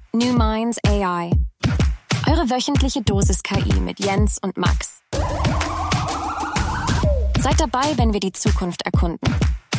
New Minds AI. Eure wöchentliche Dosis KI mit Jens und Max. Seid dabei, wenn wir die Zukunft erkunden.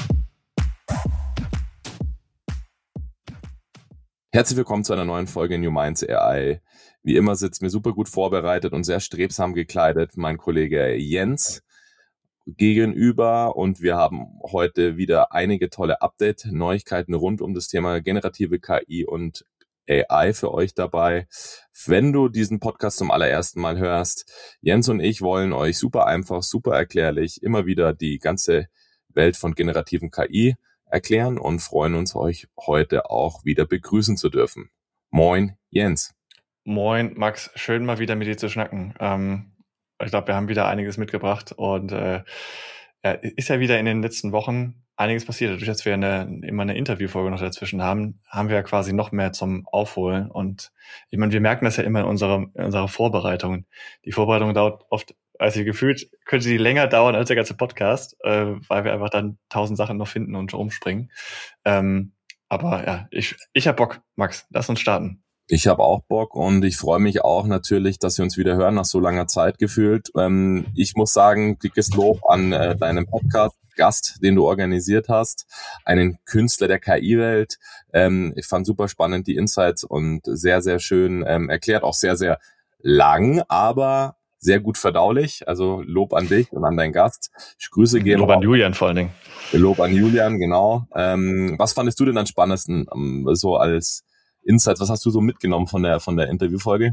Herzlich willkommen zu einer neuen Folge New Minds AI. Wie immer sitzt mir super gut vorbereitet und sehr strebsam gekleidet mein Kollege Jens gegenüber, und wir haben heute wieder einige tolle Update-Neuigkeiten rund um das Thema generative KI und AI für euch dabei. Wenn du diesen Podcast zum allerersten Mal hörst, Jens und ich wollen euch super einfach, super erklärlich immer wieder die ganze Welt von generativen KI erklären und freuen uns, euch heute auch wieder begrüßen zu dürfen. Moin, Jens. Moin, Max. Schön, mal wieder mit dir zu schnacken. Ich glaube, wir haben wieder einiges mitgebracht und ist ja wieder in den letzten Wochen einiges passiert. Dadurch, dass wir immer eine Interviewfolge noch dazwischen haben, haben wir ja quasi noch mehr zum Aufholen. Und ich meine, wir merken das ja immer in unserer Vorbereitung. Die Vorbereitung dauert oft, also gefühlt könnte die länger dauern als der ganze Podcast, weil wir einfach dann 1000 Sachen noch finden und rumspringen. Aber ja, ich hab Bock, Max. Lass uns starten. Ich habe auch Bock und ich freue mich auch natürlich, dass wir uns wieder hören nach so langer Zeit gefühlt. Ich muss sagen, dickes Lob an deinen Podcast-Gast, den du organisiert hast, einen Künstler der KI-Welt. Ich fand super spannend die Insights und sehr, sehr schön erklärt, auch sehr, sehr lang, aber sehr gut verdaulich. Also Lob an dich und an deinen Gast. Grüße gehen Lob an Julian vor allen Dingen. Lob an Julian, genau. Was fandest du denn am spannendsten so als Insights? Was hast du so mitgenommen von der Interviewfolge?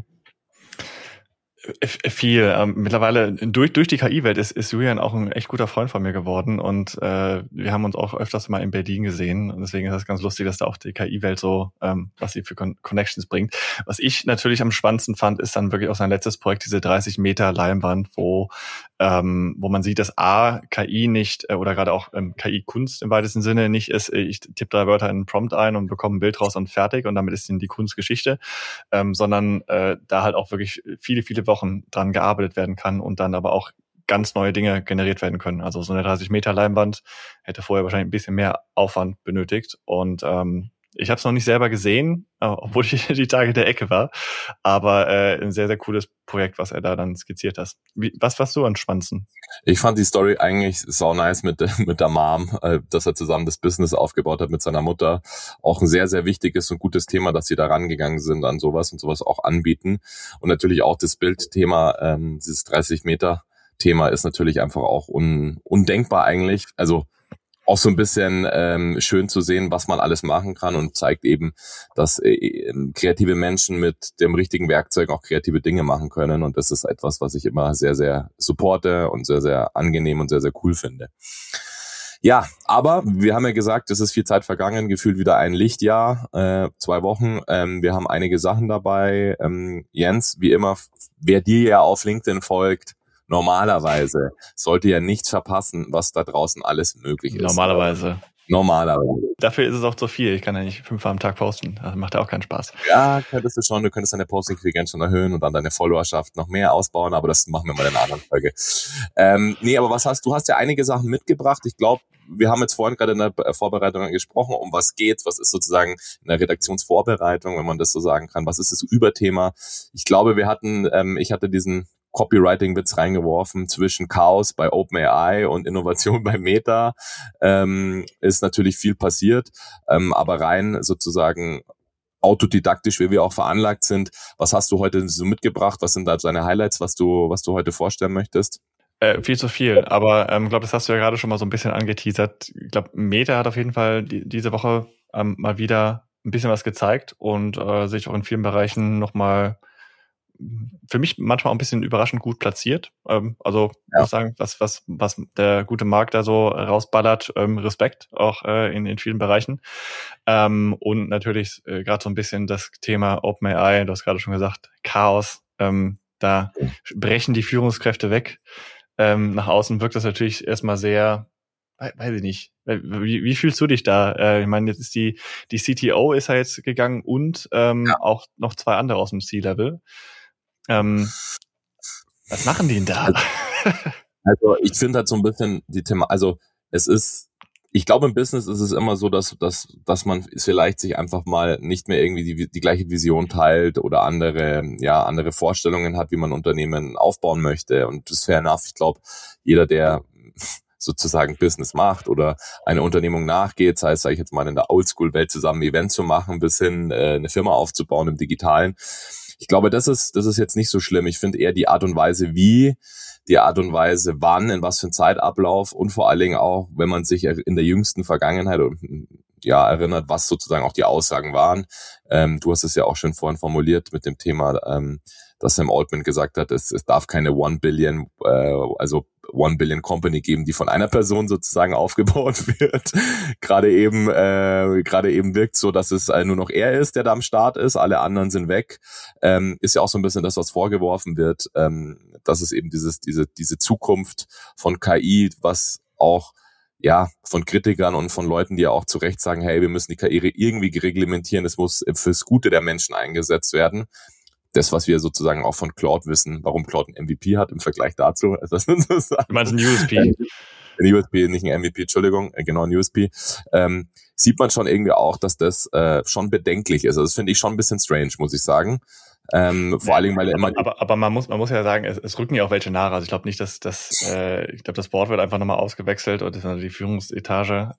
Viel. Mittlerweile durch die KI-Welt ist Julian auch ein echt guter Freund von mir geworden und wir haben uns auch öfters mal in Berlin gesehen und deswegen ist das ganz lustig, dass da auch die KI-Welt so, was sie für Connections bringt. Was ich natürlich am spannendsten fand, ist dann wirklich auch sein letztes Projekt, diese 30 Meter Leinwand, wo man sieht, dass KI nicht, oder gerade auch KI-Kunst im weitesten Sinne nicht ist, ich tippe 3 Wörter in einen Prompt ein und bekomme ein Bild raus und fertig und damit ist dann die Kunstgeschichte, sondern da halt auch wirklich viele, viele Wochen dran gearbeitet werden kann und dann aber auch ganz neue Dinge generiert werden können. Also so eine 30 Meter Leinwand hätte vorher wahrscheinlich ein bisschen mehr Aufwand benötigt und ich habe es noch nicht selber gesehen, obwohl ich die Tage in der Ecke war, aber ein sehr, sehr cooles Projekt, was er da dann skizziert hat. Was warst du am spannendsten? Ich fand die Story eigentlich sau nice mit der Mom, dass er zusammen das Business aufgebaut hat mit seiner Mutter. Auch ein sehr, sehr wichtiges und gutes Thema, dass sie da rangegangen sind an sowas und sowas auch anbieten. Und natürlich auch das Bildthema, dieses 30 Meter Thema ist natürlich einfach auch undenkbar eigentlich. Also auch so ein bisschen schön zu sehen, was man alles machen kann und zeigt eben, dass kreative Menschen mit dem richtigen Werkzeug auch kreative Dinge machen können. Und das ist etwas, was ich immer sehr, sehr supporte und sehr, sehr angenehm und sehr, sehr cool finde. Ja, aber wir haben ja gesagt, es ist viel Zeit vergangen, gefühlt wieder ein Lichtjahr, 2 Wochen. Wir haben einige Sachen dabei. Jens, wie immer, wer dir ja auf LinkedIn folgt, normalerweise sollte ja nichts verpassen, was da draußen alles möglich ist. Normalerweise. Dafür ist es auch zu viel. Ich kann ja nicht 5 am Tag posten. Das macht ja auch keinen Spaß. Ja, könntest du schon. Du könntest deine Posting-Frequenz schon erhöhen und dann deine Followerschaft noch mehr ausbauen, aber das machen wir mal in einer anderen Folge. Aber du hast ja einige Sachen mitgebracht. Ich glaube, wir haben jetzt vorhin gerade in der Vorbereitung gesprochen, um was geht. Was ist sozusagen in der Redaktionsvorbereitung, wenn man das so sagen kann? Was ist das Überthema? Ich glaube, ich hatte diesen Copywriting-Witz reingeworfen zwischen Chaos bei OpenAI und Innovation bei Meta. Ist natürlich viel passiert, aber rein sozusagen autodidaktisch, wie wir auch veranlagt sind. Was hast du heute so mitgebracht? Was sind da deine Highlights, was du heute vorstellen möchtest? Viel zu viel, aber ich glaube, das hast du ja gerade schon mal so ein bisschen angeteasert. Ich glaube, Meta hat auf jeden Fall diese Woche mal wieder ein bisschen was gezeigt und sich auch in vielen Bereichen nochmal für mich manchmal auch ein bisschen überraschend gut platziert. Also ich muss sagen, was der gute Markt da so rausballert, Respekt auch in vielen Bereichen. Und natürlich gerade so ein bisschen das Thema OpenAI, du hast gerade schon gesagt, Chaos, da brechen die Führungskräfte weg. Nach außen wirkt das natürlich erstmal sehr, weiß ich nicht. Wie fühlst du dich da? Ich meine, jetzt ist die CTO ist ja jetzt gegangen und auch noch 2 andere aus dem C-Level. Was machen die denn da? Also ich finde halt so ein bisschen die Thema, also es ist Ich glaube, im Business ist es immer so, dass man vielleicht sich einfach mal nicht mehr irgendwie die gleiche Vision teilt oder andere Vorstellungen hat, wie man Unternehmen aufbauen möchte. Und das ist fair enough. Ich glaube, jeder, der sozusagen Business macht oder eine Unternehmung nachgeht, sei es, sage ich jetzt mal, in der Oldschool-Welt zusammen ein Event zu machen, bis hin eine Firma aufzubauen im Digitalen. Ich glaube, das ist jetzt nicht so schlimm. Ich finde eher die Art und Weise, wann, in was für ein Zeitablauf und vor allen Dingen auch, wenn man sich in der jüngsten Vergangenheit erinnert, was sozusagen auch die Aussagen waren. Du hast es ja auch schon vorhin formuliert mit dem Thema, dass Sam Altman gesagt hat, es darf keine 1 Billion Company geben, die von einer Person sozusagen aufgebaut wird. Gerade eben wirkt so, dass es nur noch er ist, der da am Start ist. Alle anderen sind weg. Ist ja auch so ein bisschen das, was vorgeworfen wird, dass es eben diese Zukunft von KI, was auch von Kritikern und von Leuten, die ja auch zu Recht sagen, hey, wir müssen die KI irgendwie reglementieren, es muss fürs Gute der Menschen eingesetzt werden. Das, was wir sozusagen auch von Claude wissen, warum Claude ein MVP hat im Vergleich dazu. Also, du meinst ein USP? Ein USP, nicht ein MVP, Entschuldigung, genau ein USP. Sieht man schon irgendwie auch, dass das schon bedenklich ist. Also das finde ich schon ein bisschen strange, muss ich sagen. Vor allem, weil er immer... Aber man muss ja sagen, es rücken ja auch welche nach. Also ich glaube nicht, dass ich glaube, das Board wird einfach nochmal ausgewechselt oder die Führungsetage.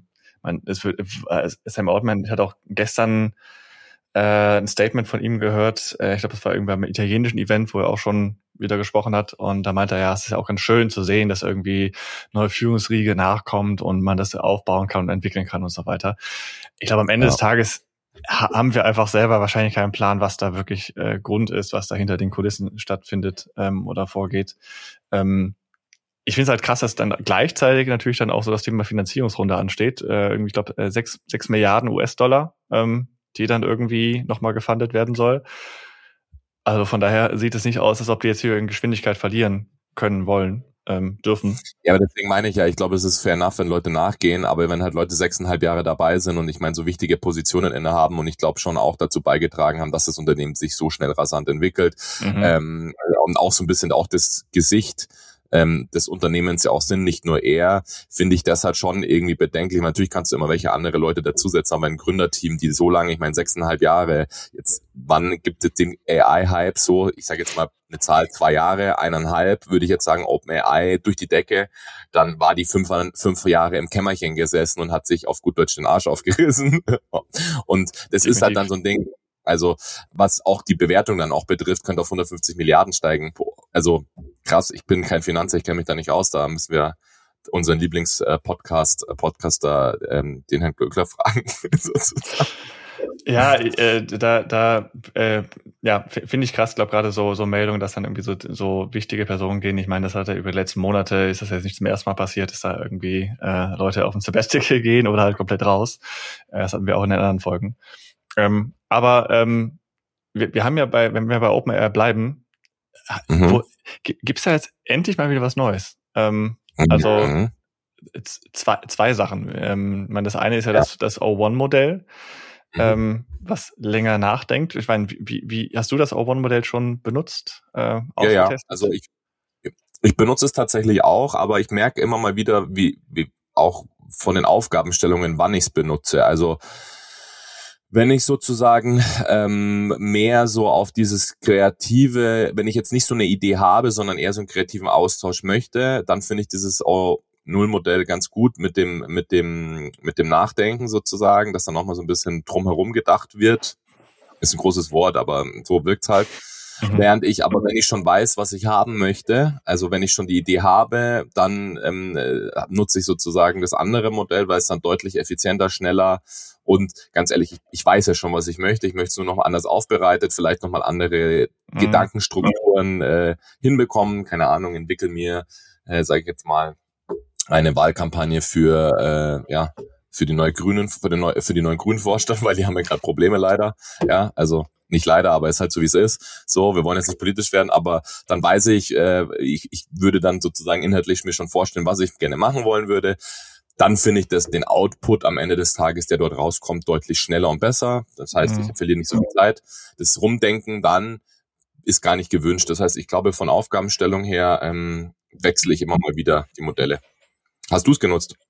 Sam Altman hat auch gestern ein Statement von ihm gehört. Ich glaube, das war irgendwann beim italienischen Event, wo er auch schon wieder gesprochen hat. Und da meinte er, ja, es ist ja auch ganz schön zu sehen, dass irgendwie neue Führungsriege nachkommt und man das aufbauen kann und entwickeln kann und so weiter. Ich glaube, am Ende des Tages haben wir einfach selber wahrscheinlich keinen Plan, was da wirklich Grund ist, was da hinter den Kulissen stattfindet oder vorgeht. Ich finde es halt krass, dass dann gleichzeitig natürlich dann auch so das Thema Finanzierungsrunde ansteht. Ich glaube, 6 Milliarden US-Dollar, die dann irgendwie nochmal gefundet werden soll. Also von daher sieht es nicht aus, als ob die jetzt hier in Geschwindigkeit verlieren können, wollen, dürfen. Ja, aber deswegen meine ich ja, ich glaube, es ist fair enough, wenn Leute nachgehen, aber wenn halt Leute 6,5 Jahre dabei sind und ich meine, so wichtige Positionen innehaben und ich glaube schon auch dazu beigetragen haben, dass das Unternehmen sich so schnell rasant entwickelt, und auch so ein bisschen auch das Gesicht des Unternehmens ja auch sind, nicht nur er, finde ich das halt schon irgendwie bedenklich. Natürlich kannst du immer welche andere Leute dazusetzen, aber ein Gründerteam, die so lange, ich meine 6,5 Jahre, jetzt, wann gibt es den AI-Hype so, ich sage jetzt mal eine Zahl, 2 Jahre, 1,5, würde ich jetzt sagen, OpenAI durch die Decke, dann war die 5 Jahre im Kämmerchen gesessen und hat sich auf gut Deutsch den Arsch aufgerissen. Und das ist halt dann so ein Ding, also was auch die Bewertung dann auch betrifft, könnte auf 150 Milliarden steigen. Also krass, ich bin kein Finanzer, ich kenne mich da nicht aus, da müssen wir unseren Podcaster, den Herrn Glöckler fragen. Ja, finde ich krass, glaube gerade so Meldungen, dass dann irgendwie so wichtige Personen gehen. Ich meine, das hat ja über die letzten Monate, ist das jetzt nicht zum ersten Mal passiert, dass da irgendwie Leute auf ein Sabbatical gehen oder halt komplett raus. Das hatten wir auch in den anderen Folgen. Aber wir haben ja wenn wir bei OpenAI bleiben, gibt's da jetzt endlich mal wieder was Neues? Also zwei Sachen. Ich meine, das eine ist ja das O1-Modell, was länger nachdenkt. Ich meine, wie hast du das O1-Modell schon benutzt? Ja, also ich benutze es tatsächlich auch, aber ich merke immer mal wieder, wie auch von den Aufgabenstellungen, wann ich es benutze. Also wenn ich sozusagen mehr so auf dieses Kreative, wenn ich jetzt nicht so eine Idee habe, sondern eher so einen kreativen Austausch möchte, dann finde ich dieses O0-Modell ganz gut mit dem Nachdenken sozusagen, dass dann nochmal so ein bisschen drumherum gedacht wird. Ist ein großes Wort, aber so wirkt's halt. Während wenn ich schon weiß, was ich haben möchte, also wenn ich schon die Idee habe, dann nutze ich sozusagen das andere Modell, weil es dann deutlich effizienter, schneller und ganz ehrlich, ich weiß ja schon, was ich möchte. Ich möchte es nur noch mal anders aufbereitet, vielleicht noch mal andere Gedankenstrukturen hinbekommen. Keine Ahnung, entwickel mir, sage ich jetzt mal, eine Wahlkampagne für die neue Grünen, für die neuen Grünen Vorstand, weil die haben ja gerade Probleme leider. Ja, also nicht leider, aber ist halt so, wie es ist. So, wir wollen jetzt nicht politisch werden, aber dann weiß ich, ich würde dann sozusagen inhaltlich mir schon vorstellen, was ich gerne machen wollen würde. Dann finde ich den Output am Ende des Tages, der dort rauskommt, deutlich schneller und besser. Das heißt, ich verliere nicht so viel Zeit. Das Rumdenken dann ist gar nicht gewünscht. Das heißt, ich glaube, von Aufgabenstellung her wechsle ich immer mal wieder die Modelle. Hast du es genutzt?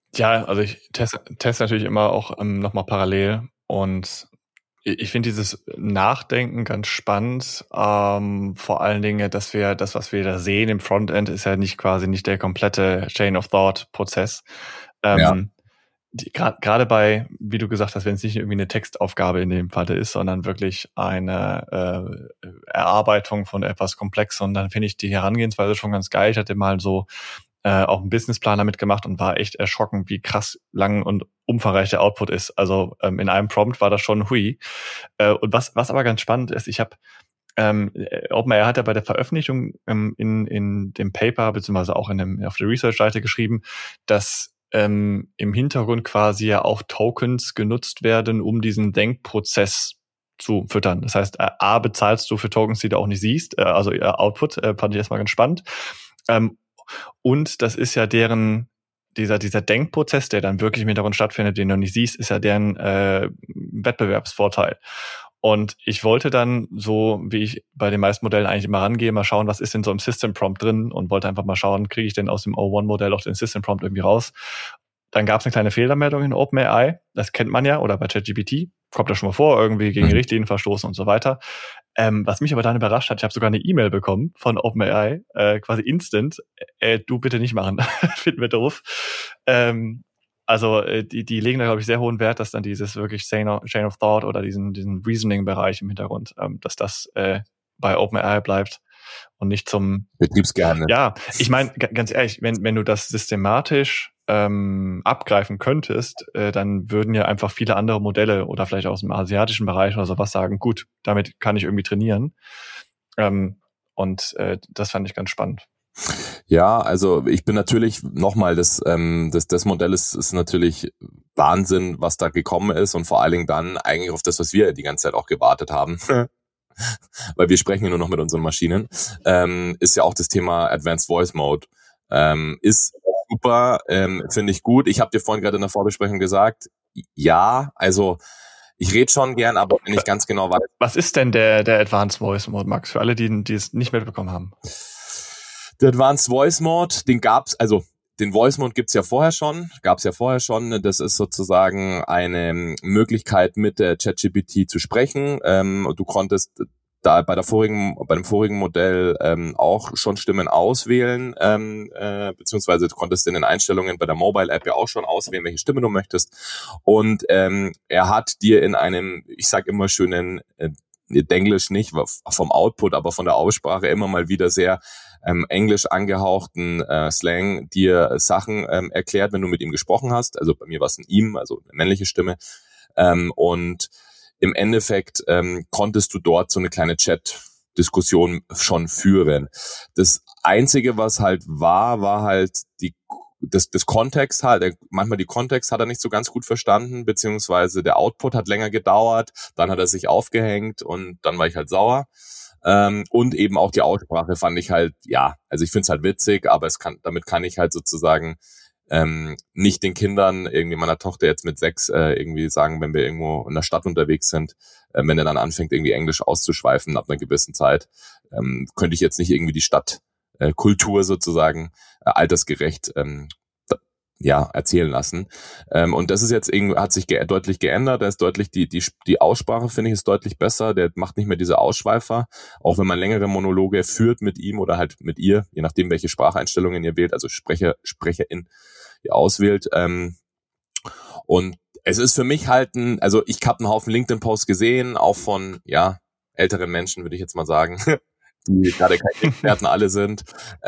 Ja, also ich teste natürlich immer auch nochmal parallel und ich finde dieses Nachdenken ganz spannend. Vor allen Dingen, dass wir das, was wir da sehen im Frontend, ist ja nicht der komplette Chain of Thought Prozess. Ja. Gerade bei, wie du gesagt hast, wenn es nicht irgendwie eine Textaufgabe in dem Fall ist, sondern wirklich eine Erarbeitung von etwas Komplexem, dann finde ich die Herangehensweise schon ganz geil. Ich hatte mal so auch einen Businessplaner mitgemacht und war echt erschrocken, wie krass lang und umfangreich der Output ist. Also in einem Prompt war das schon hui. Und was aber ganz spannend ist, ich habe OpenAI hat ja bei der Veröffentlichung in dem Paper beziehungsweise auch auf der Research-Seite geschrieben, dass im Hintergrund quasi ja auch Tokens genutzt werden, um diesen Denkprozess zu füttern. Das heißt, A, bezahlst du für Tokens, die du auch nicht siehst, also Output, fand ich erstmal ganz spannend. Und das ist ja dieser Denkprozess, der dann wirklich im Hintergrund stattfindet, den du nicht siehst, ist ja deren Wettbewerbsvorteil. Und ich wollte dann, so wie ich bei den meisten Modellen eigentlich immer rangehe, mal schauen, was ist denn so im System Prompt drin und wollte einfach mal schauen, kriege ich denn aus dem O1-Modell auch den System Prompt irgendwie raus. Dann gab es eine kleine Fehlermeldung in OpenAI, das kennt man ja, oder bei ChatGPT, kommt das schon mal vor, irgendwie gegen die Richtlinien verstoßen und so weiter. Was mich aber dann überrascht hat, ich habe sogar eine E-Mail bekommen von OpenAI, quasi instant, du bitte nicht machen, finden wir doof. Also die legen da, glaube ich, sehr hohen Wert, dass dann dieses wirklich Chain of Thought oder diesen Reasoning-Bereich im Hintergrund, dass das bei OpenAI bleibt und nicht zum Betriebsgeheimnis. Ja, ich meine, ganz ehrlich, wenn du das systematisch abgreifen könntest, dann würden ja einfach viele andere Modelle oder vielleicht aus dem asiatischen Bereich oder sowas sagen, gut, damit kann ich irgendwie trainieren. Und das fand ich ganz spannend. Ja, also ich bin natürlich nochmal, das Modell ist natürlich Wahnsinn, was da gekommen ist und vor allen Dingen dann eigentlich auf das, was wir die ganze Zeit auch gewartet haben. Weil wir sprechen ja nur noch mit unseren Maschinen, ist ja auch das Thema Advanced Voice Mode. Ist super, finde ich gut. Ich habe dir vorhin gerade in der Vorbesprechung gesagt, ja, also ich rede schon gern, aber wenn ich ganz genau weiß. Was ist denn der Advanced Voice Mode, Max, für alle, die es nicht mitbekommen haben? Der Advanced Voice Mode, den Voice Mode gab's ja vorher schon. Das ist sozusagen eine Möglichkeit, mit der ChatGPT zu sprechen. Du konntest da beim vorigen Modell auch schon Stimmen auswählen, beziehungsweise du konntest in den Einstellungen bei der Mobile App ja auch schon auswählen, welche Stimme du möchtest. Und er hat dir in einem, ich sag immer schönen Denglisch nicht, vom Output, aber von der Aussprache immer mal wieder sehr englisch angehauchten Slang dir Sachen erklärt, wenn du mit ihm gesprochen hast. Also bei mir war es ein ihm, also eine männliche Stimme. Und im Endeffekt konntest du dort so eine kleine Chat-Diskussion schon führen. Das Einzige, was halt war halt das Kontext halt, manchmal die Kontext hat er nicht so ganz gut verstanden, beziehungsweise der Output hat länger gedauert, dann hat er sich aufgehängt und dann war ich halt sauer. Und eben auch die Aussprache fand ich halt, ja, also ich finde es halt witzig, aber damit kann ich halt sozusagen nicht den Kindern, irgendwie meiner Tochter jetzt mit 6, irgendwie sagen, wenn wir irgendwo in der Stadt unterwegs sind, wenn er dann anfängt, irgendwie Englisch auszuschweifen ab einer gewissen Zeit, könnte ich jetzt nicht irgendwie die Stadtkultur sozusagen altersgerecht erzählen lassen. Und das ist jetzt irgendwie, hat sich deutlich geändert. Da ist deutlich die Aussprache, finde ich, ist deutlich besser. Der macht nicht mehr diese Ausschweifer. Auch wenn man längere Monologe führt mit ihm oder halt mit ihr, je nachdem, welche Spracheinstellungen ihr wählt, also Sprecherin ihr auswählt. Und es ist für mich halt also ich habe einen Haufen LinkedIn-Posts gesehen, auch von, älteren Menschen, würde ich jetzt mal sagen, die gerade keine Experten alle sind.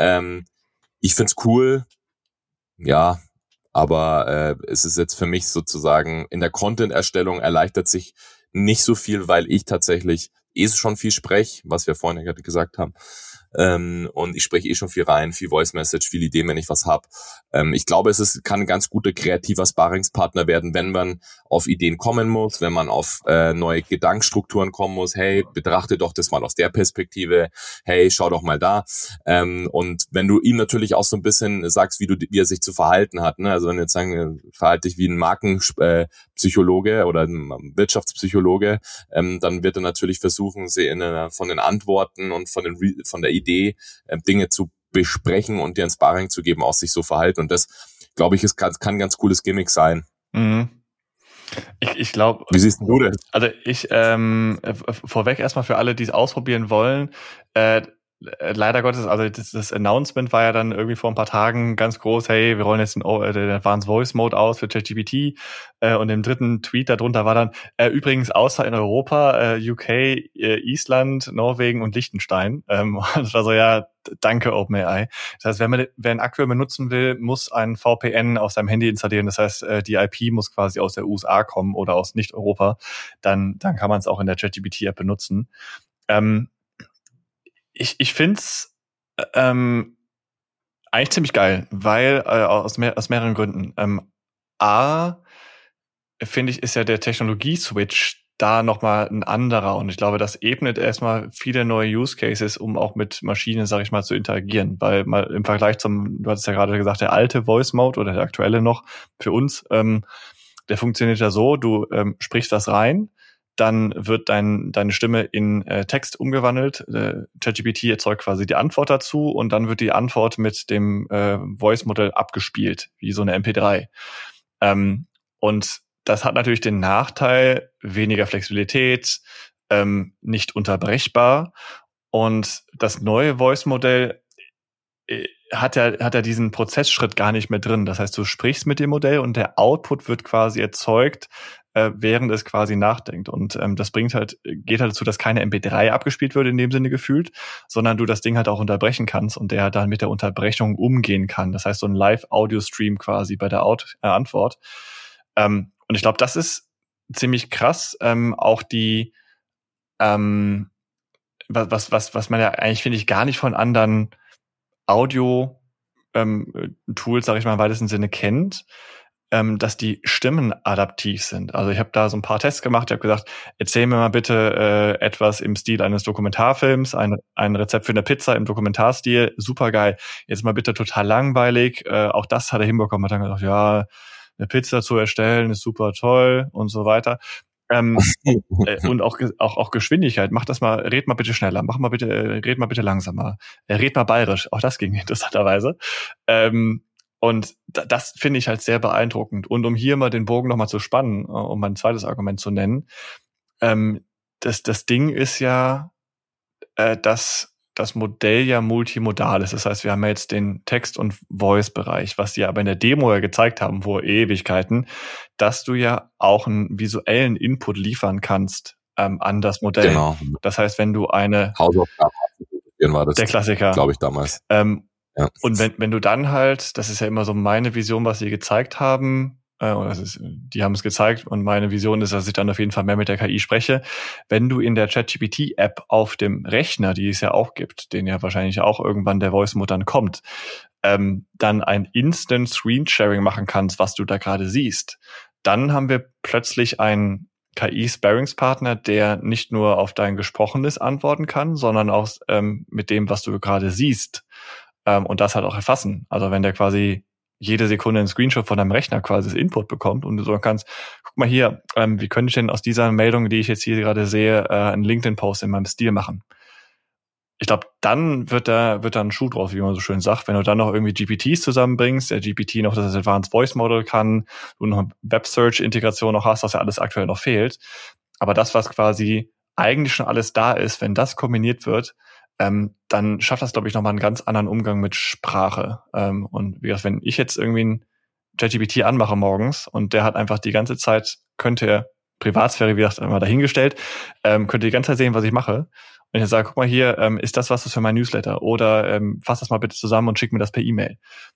Ich find's cool, ja, aber es ist jetzt für mich sozusagen in der Content-Erstellung erleichtert sich nicht so viel, weil ich tatsächlich schon viel spreche, was wir vorhin ja gerade gesagt haben. Und ich spreche schon viel rein, viel Voice Message, viel Ideen, wenn ich was hab. Ich glaube, kann ein ganz guter kreativer Sparringspartner werden, wenn man auf Ideen kommen muss, wenn man auf neue Gedankenstrukturen kommen muss. Hey, betrachte doch das mal aus der Perspektive. Hey, schau doch mal da. Und wenn du ihm natürlich auch so ein bisschen sagst, wie er sich zu verhalten hat, ne? Also wenn du jetzt sagen, verhalte dich wie ein Markenpsychologe oder ein Wirtschaftspsychologe, dann wird er natürlich versuchen, von den Antworten und von der Idee, Dinge zu besprechen und dir ein Sparring zu geben, auch sich so verhalten. Und das glaube ich, kann ein ganz cooles Gimmick sein. Mhm. Ich glaube. Wie siehst du das? Also vorweg erstmal für alle, die es ausprobieren wollen, leider Gottes, also das Announcement war ja dann irgendwie vor ein paar Tagen ganz groß, hey, wir rollen jetzt den Advanced Voice Mode aus für ChatGPT, und im dritten Tweet darunter war dann, übrigens außer in Europa, UK, Island, Norwegen und Liechtenstein. Das war so, ja, danke OpenAI. Das heißt, wer ihn aktuell benutzen will, muss ein VPN auf seinem Handy installieren. Das heißt, die IP muss quasi aus der USA kommen oder aus Nicht-Europa. Dann kann man es auch in der ChatGPT-App benutzen. Ich find's eigentlich ziemlich geil, weil aus mehreren Gründen. A, finde ich, ist ja der Technologie-Switch da nochmal ein anderer, und ich glaube, das ebnet erstmal viele neue Use Cases, um auch mit Maschinen, sag ich mal, zu interagieren, weil mal im Vergleich du hattest ja gerade gesagt, der alte Voice Mode oder der aktuelle noch für uns, der funktioniert ja so, du sprichst das rein, dann wird deine Stimme in Text umgewandelt. ChatGPT erzeugt quasi die Antwort dazu, und dann wird die Antwort mit dem Voice-Modell abgespielt, wie so eine MP3. Und das hat natürlich den Nachteil, weniger Flexibilität, nicht unterbrechbar. Und das neue Voice-Modell hat ja diesen Prozessschritt gar nicht mehr drin. Das heißt, du sprichst mit dem Modell und der Output wird quasi erzeugt, während es quasi nachdenkt. Und das geht halt dazu, dass keine MP3 abgespielt wird in dem Sinne gefühlt, sondern du das Ding halt auch unterbrechen kannst und der dann mit der Unterbrechung umgehen kann. Das heißt, so ein Live-Audio-Stream quasi bei der Antwort. Und ich glaube, das ist ziemlich krass. Auch die was man ja eigentlich, finde ich, gar nicht von anderen Audio-Tools, sage ich mal, im weitesten Sinne kennt, dass die Stimmen adaptiv sind. Also ich habe da so ein paar Tests gemacht. Ich habe gesagt, erzähl mir mal bitte etwas im Stil eines Dokumentarfilms, ein Rezept für eine Pizza im Dokumentarstil, super geil. Jetzt mal bitte total langweilig. Auch das hat er hinbekommen. Hat dann gesagt, ja, eine Pizza zu erstellen ist super toll und so weiter. Und auch Geschwindigkeit. Red mal bitte schneller, red mal bitte langsamer, red mal bayerisch. Auch das ging interessanterweise. Und das finde ich halt sehr beeindruckend. Und um hier mal den Bogen nochmal zu spannen, um mein zweites Argument zu nennen, das Ding ist ja, dass das Modell ja multimodal ist. Das heißt, wir haben ja jetzt den Text- und Voice-Bereich, was die aber in der Demo ja gezeigt haben, vor Ewigkeiten, dass du ja auch einen visuellen Input liefern kannst an das Modell. Genau. Das heißt, wenn du eine Hausaufgabe war das, der Klassiker, glaube ich, damals. Ja. Und wenn du dann halt, das ist ja immer so meine Vision, was sie gezeigt haben, die haben es gezeigt, und meine Vision ist, dass ich dann auf jeden Fall mehr mit der KI spreche. Wenn du in der ChatGPT-App auf dem Rechner, die es ja auch gibt, den ja wahrscheinlich auch irgendwann der Voice Mode dann kommt, dann ein Instant Screen-Sharing machen kannst, was du da gerade siehst, dann haben wir plötzlich einen KI-Sparringspartner, der nicht nur auf dein Gesprochenes antworten kann, sondern auch mit dem, was du gerade siehst, und das halt auch erfassen. Also wenn der quasi jede Sekunde einen Screenshot von deinem Rechner quasi das Input bekommt und du so kannst, guck mal hier, wie könnte ich denn aus dieser Meldung, die ich jetzt hier gerade sehe, einen LinkedIn-Post in meinem Stil machen? Ich glaube, dann wird da ein Schuh draus, wie man so schön sagt. Wenn du dann noch irgendwie GPTs zusammenbringst, der GPT noch das Advanced Voice Model kann, du noch eine Web-Search-Integration noch hast, was ja alles aktuell noch fehlt. Aber das, was quasi eigentlich schon alles da ist, wenn das kombiniert wird, dann schafft das, glaube ich, nochmal einen ganz anderen Umgang mit Sprache. Und wie gesagt, wenn ich jetzt irgendwie ein ChatGPT anmache morgens und der hat einfach die ganze Zeit, könnte er, Privatsphäre, wie gesagt, immer dahingestellt, könnte die ganze Zeit sehen, was ich mache. Und ich sage, guck mal hier, ist das was für mein Newsletter? Oder fass das mal bitte zusammen und schick mir das per E-Mail.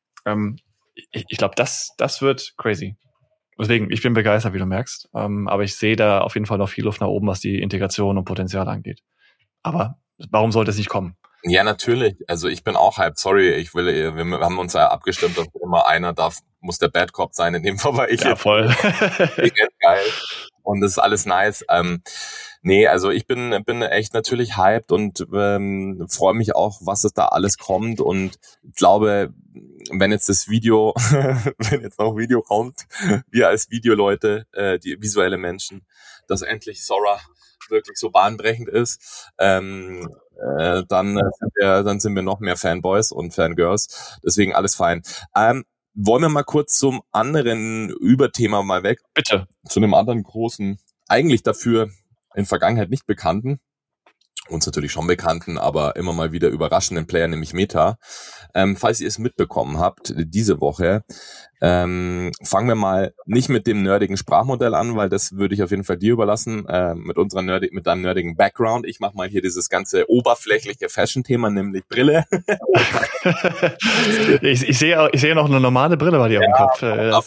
Ich glaube, das wird crazy. Deswegen, ich bin begeistert, wie du merkst. Aber ich sehe da auf jeden Fall noch viel Luft nach oben, was die Integration und Potenzial angeht. Aber warum sollte es nicht kommen? Ja, natürlich. Also ich bin auch hyped. Sorry, wir haben uns ja abgestimmt, dass immer einer muss der Bad Cop sein. In dem Fall war ich. Ja, voll. Geil. Und das ist alles nice. Nee, also ich bin echt natürlich hyped und freue mich auch, was es da alles kommt, und glaube, wenn jetzt noch Video kommt, wir als Videoleute, die visuelle Menschen, dass endlich Sora wirklich so bahnbrechend ist, dann sind wir noch mehr Fanboys und Fangirls. Deswegen alles fein. wollen wir mal kurz zum anderen Überthema mal weg. Bitte. Zu einem anderen großen, eigentlich dafür in Vergangenheit nicht bekannten, uns natürlich schon bekannten, aber immer mal wieder überraschenden Player, nämlich Meta. Falls ihr es mitbekommen habt, diese Woche, fangen wir mal nicht mit dem nerdigen Sprachmodell an, weil das würde ich auf jeden Fall dir überlassen, mit deinem nerdigen Background. Ich mache mal hier dieses ganze oberflächliche Fashion-Thema, nämlich Brille. ich sehe noch eine normale Brille bei dir auf dem Kopf.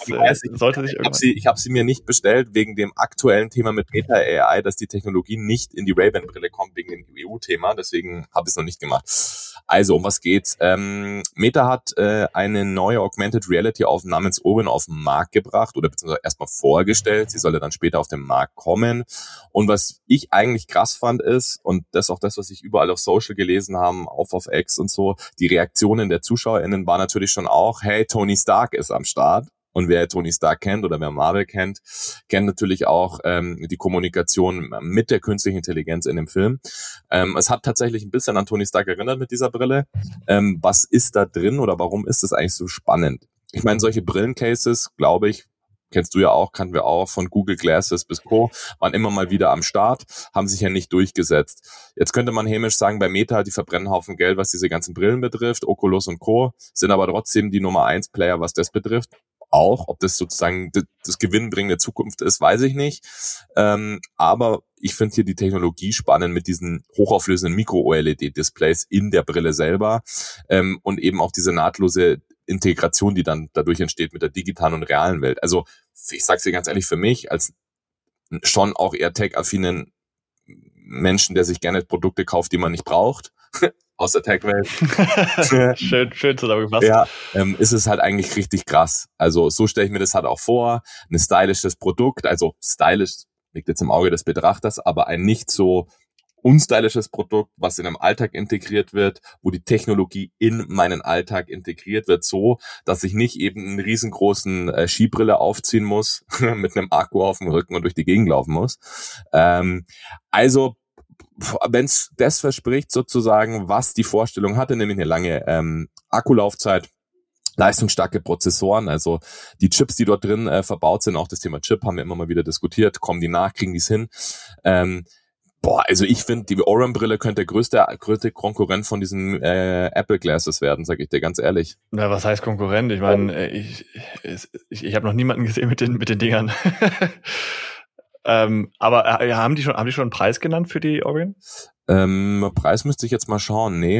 Ich habe sie mir nicht bestellt wegen dem aktuellen Thema mit Meta AI, dass die Technologie nicht in die Ray-Ban-Brille kommt wegen dem EU-Thema. Deswegen habe ich es noch nicht gemacht. Also, um was geht's? Meta hat eine neue Augmented Reality namens Orin auf den Markt gebracht oder beziehungsweise erstmal vorgestellt. Sie solle dann später auf den Markt kommen. Und was ich eigentlich krass fand ist, und das ist auch das, was ich überall auf Social gelesen haben, auf X und so, die Reaktionen der ZuschauerInnen war natürlich schon auch, hey, Tony Stark ist am Start. Und wer Tony Stark kennt oder wer Marvel kennt natürlich auch die Kommunikation mit der künstlichen Intelligenz in dem Film. Es hat tatsächlich ein bisschen an Tony Stark erinnert mit dieser Brille. Was ist da drin oder warum ist das eigentlich so spannend? Ich meine, solche Brillencases, glaube ich, kennst du ja auch, kannten wir auch, von Google Glasses bis Co., waren immer mal wieder am Start, haben sich ja nicht durchgesetzt. Jetzt könnte man hämisch sagen, bei Meta, die verbrennen Haufen Geld, was diese ganzen Brillen betrifft, Oculus und Co., sind aber trotzdem die Nummer 1 Player, was das betrifft. Auch, ob das sozusagen das gewinnbringende Zukunft ist, weiß ich nicht. Aber ich finde hier die Technologie spannend mit diesen hochauflösenden Micro-OLED-Displays in der Brille selber und eben auch diese nahtlose Integration, die dann dadurch entsteht mit der digitalen und realen Welt. Also ich sag's dir ganz ehrlich, für mich als schon auch eher tech-affinen Menschen, der sich gerne Produkte kauft, die man nicht braucht, aus der Tech-Welt. schön zusammengefasst. Ja, ist es halt eigentlich richtig krass. Also so stelle ich mir das halt auch vor. Ein stylisches Produkt, also stylisch liegt jetzt im Auge des Betrachters, aber ein nicht so unstylisches Produkt, was in einem Alltag integriert wird, wo die Technologie in meinen Alltag integriert wird, so, dass ich nicht eben einen riesengroßen Skibrille aufziehen muss, mit einem Akku auf dem Rücken und durch die Gegend laufen muss. Also, wenn es das verspricht, sozusagen, was die Vorstellung hatte, nämlich eine lange Akkulaufzeit, leistungsstarke Prozessoren, also die Chips, die dort drin verbaut sind, auch das Thema Chip haben wir immer mal wieder diskutiert, kommen die nach, kriegen die es hin. Also ich finde, die Orin-Brille könnte der größte Konkurrent von diesen Apple Glasses werden, sage ich dir ganz ehrlich. Na, was heißt Konkurrent? Ich meine, ich habe noch niemanden gesehen mit den Dingern. Aber haben die schon einen Preis genannt für die Orin? Preis müsste ich jetzt mal schauen. Nee,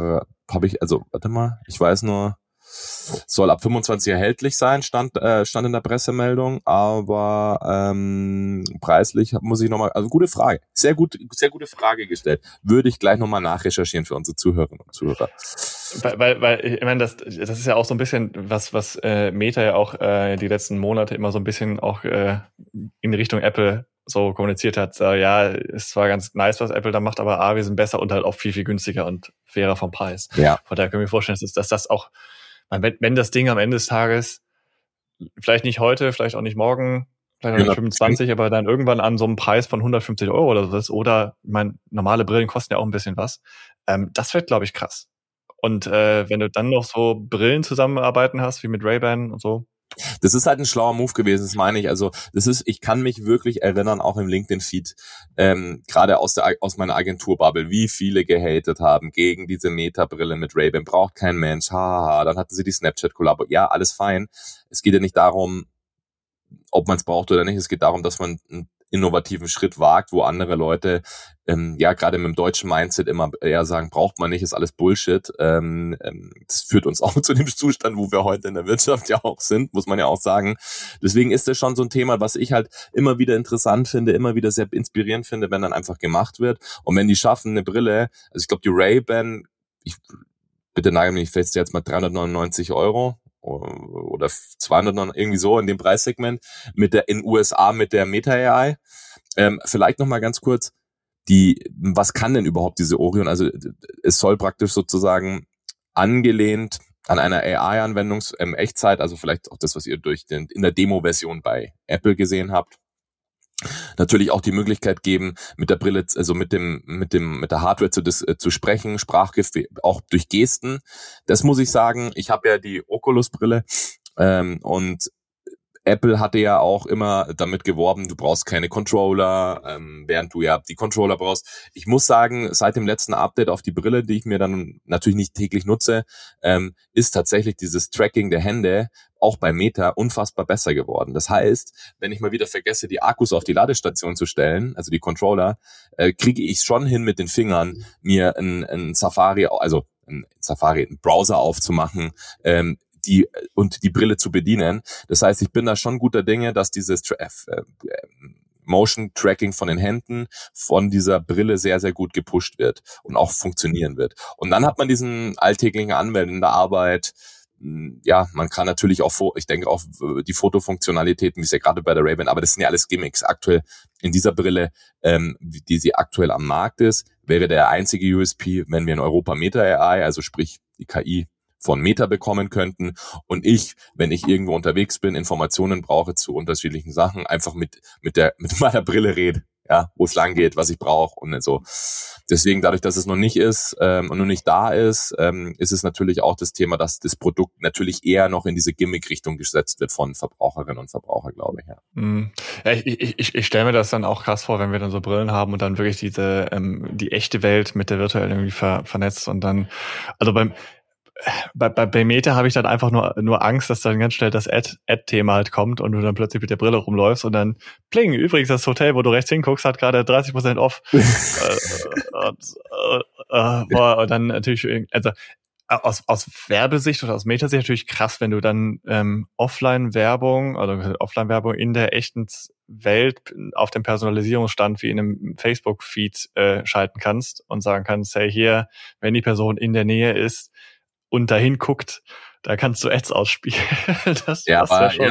warte mal, ich weiß nur, soll ab 25 erhältlich sein, stand in der Pressemeldung, aber preislich muss ich nochmal, also gute Frage, sehr gute Frage gestellt. Würde ich gleich nochmal nachrecherchieren für unsere Zuhörerinnen und Zuhörer. Weil ich meine, das ist ja auch so ein bisschen was Meta ja auch die letzten Monate immer so ein bisschen auch in Richtung Apple so kommuniziert hat. Ja, ist zwar ganz nice, was Apple da macht, aber wir sind besser und halt auch viel, viel günstiger und fairer vom Preis. Ja. Von daher können wir vorstellen, dass das auch, wenn das Ding am Ende des Tages, vielleicht nicht heute, vielleicht auch nicht morgen, vielleicht auch nicht 25, aber dann irgendwann an so einem Preis von 150 € oder so ist, oder, ich meine, normale Brillen kosten ja auch ein bisschen was, das wird, glaube ich, krass. Und wenn du dann noch so Brillen zusammenarbeiten hast, wie mit Ray-Ban und so. Das ist halt ein schlauer Move gewesen, das meine ich. Also ich kann mich wirklich erinnern, auch im LinkedIn-Feed, gerade aus meiner Agenturbubble, wie viele gehatet haben gegen diese Meta-Brille mit Ray-Ban. Braucht kein Mensch, haha. Dann hatten sie die Snapchat-Kollabo. Ja, alles fein. Es geht ja nicht darum, ob man es braucht oder nicht. Es geht darum, dass man einen innovativen Schritt wagt, wo andere Leute gerade mit dem deutschen Mindset immer eher sagen, braucht man nicht, ist alles Bullshit. Das führt uns auch zu dem Zustand, wo wir heute in der Wirtschaft ja auch sind, muss man ja auch sagen. Deswegen ist das schon so ein Thema, was ich halt immer wieder interessant finde, immer wieder sehr inspirierend finde, wenn dann einfach gemacht wird. Und wenn die schaffen, eine Brille, also ich glaube, die Ray-Ban, bitte nagel mich fest, jetzt mal 399 € oder 200, irgendwie so in dem Preissegment in USA mit der Meta AI. Vielleicht noch mal ganz kurz, was kann denn überhaupt diese Orion? Also es soll praktisch sozusagen angelehnt an einer AI-Anwendung Echtzeit, also vielleicht auch das, was ihr in der Demo-Version bei Apple gesehen habt, natürlich auch die Möglichkeit geben, mit der Brille, also mit der Hardware zu sprechen, auch durch Gesten. Das muss ich sagen. Ich habe ja die Oculus-Brille Und Apple hatte ja auch immer damit geworben, du brauchst keine Controller, während du ja die Controller brauchst. Ich muss sagen, seit dem letzten Update auf die Brille, die ich mir dann natürlich nicht täglich nutze, ist tatsächlich dieses Tracking der Hände auch bei Meta unfassbar besser geworden. Das heißt, wenn ich mal wieder vergesse, die Akkus auf die Ladestation zu stellen, also die Controller, kriege ich schon hin mit den Fingern, mir einen Browser aufzumachen, die Brille zu bedienen. Das heißt, ich bin da schon guter Dinge, dass dieses Motion Tracking von den Händen von dieser Brille sehr, sehr gut gepusht wird und auch funktionieren wird. Und dann hat man diesen alltäglichen Anwendung in der Arbeit. Ja, man kann natürlich auch, ich denke auch die Fotofunktionalitäten, wie es ja gerade bei der Ray-Ban, aber das sind ja alles Gimmicks. Aktuell in dieser Brille, die sie aktuell am Markt ist, wäre der einzige USP, wenn wir in Europa Meta AI, also sprich die KI von Meta bekommen könnten und ich, wenn ich irgendwo unterwegs bin, Informationen brauche zu unterschiedlichen Sachen, einfach mit meiner Brille rede, ja, wo es lang geht, was ich brauche und so. Deswegen, dadurch, dass es noch nicht ist und noch nicht da ist, ist es natürlich auch das Thema, dass das Produkt natürlich eher noch in diese Gimmick-Richtung gesetzt wird von Verbraucherinnen und Verbrauchern, glaube ich. Ja. Ja, ich stelle mir das dann auch krass vor, wenn wir dann so Brillen haben und dann wirklich die echte Welt mit der virtuellen irgendwie vernetzt und dann, also bei Meta habe ich dann einfach nur Angst, dass dann ganz schnell das Ad-Thema halt kommt und du dann plötzlich mit der Brille rumläufst und dann pling, übrigens das Hotel, wo du rechts hinguckst, hat gerade 30% off. Und dann natürlich, also aus Werbesicht oder aus Meta-Sicht natürlich krass, wenn du dann Offline-Werbung in der echten Welt auf dem Personalisierungsstand wie in einem Facebook-Feed schalten kannst und sagen kannst, hey, hier, wenn die Person in der Nähe ist, und dahin guckt, da kannst du Ads ausspielen. Ihr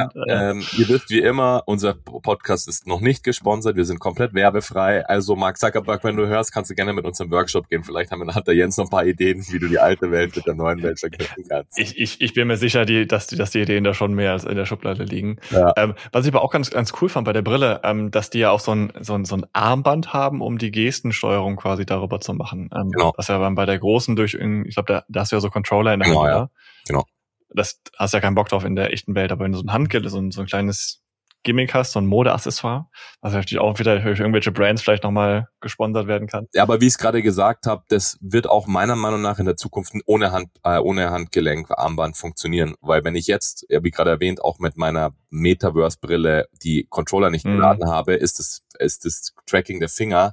wisst wie immer, unser Podcast ist noch nicht gesponsert, wir sind komplett werbefrei. Also Mark Zuckerberg, wenn du hörst, kannst du gerne mit uns im Workshop gehen. Vielleicht hat der Jens noch ein paar Ideen, wie du die alte Welt mit der neuen Welt verknüpfen kannst. Ich bin mir sicher, dass die Ideen da schon mehr als in der Schublade liegen. Ja. Was ich aber auch ganz cool fand bei der Brille, dass die ja auch so ein Armband haben, um die Gestensteuerung quasi darüber zu machen. Genau. Was ja dann bei der großen ich glaube, da hast du ja so Controller in der Hand, ja. oder? Genau. Das hast ja keinen Bock drauf in der echten Welt, aber wenn du so ein Handgeld, so ein kleines Gimmick hast, so ein Modeaccessoire, was natürlich auch wieder durch irgendwelche Brands vielleicht nochmal gesponsert werden kann. Ja, aber wie ich es gerade gesagt habe, das wird auch meiner Meinung nach in der Zukunft ohne Handgelenk Armband funktionieren, weil wenn ich jetzt, wie gerade erwähnt, auch mit meiner Metaverse-Brille die Controller nicht geladen habe, ist das Tracking der Finger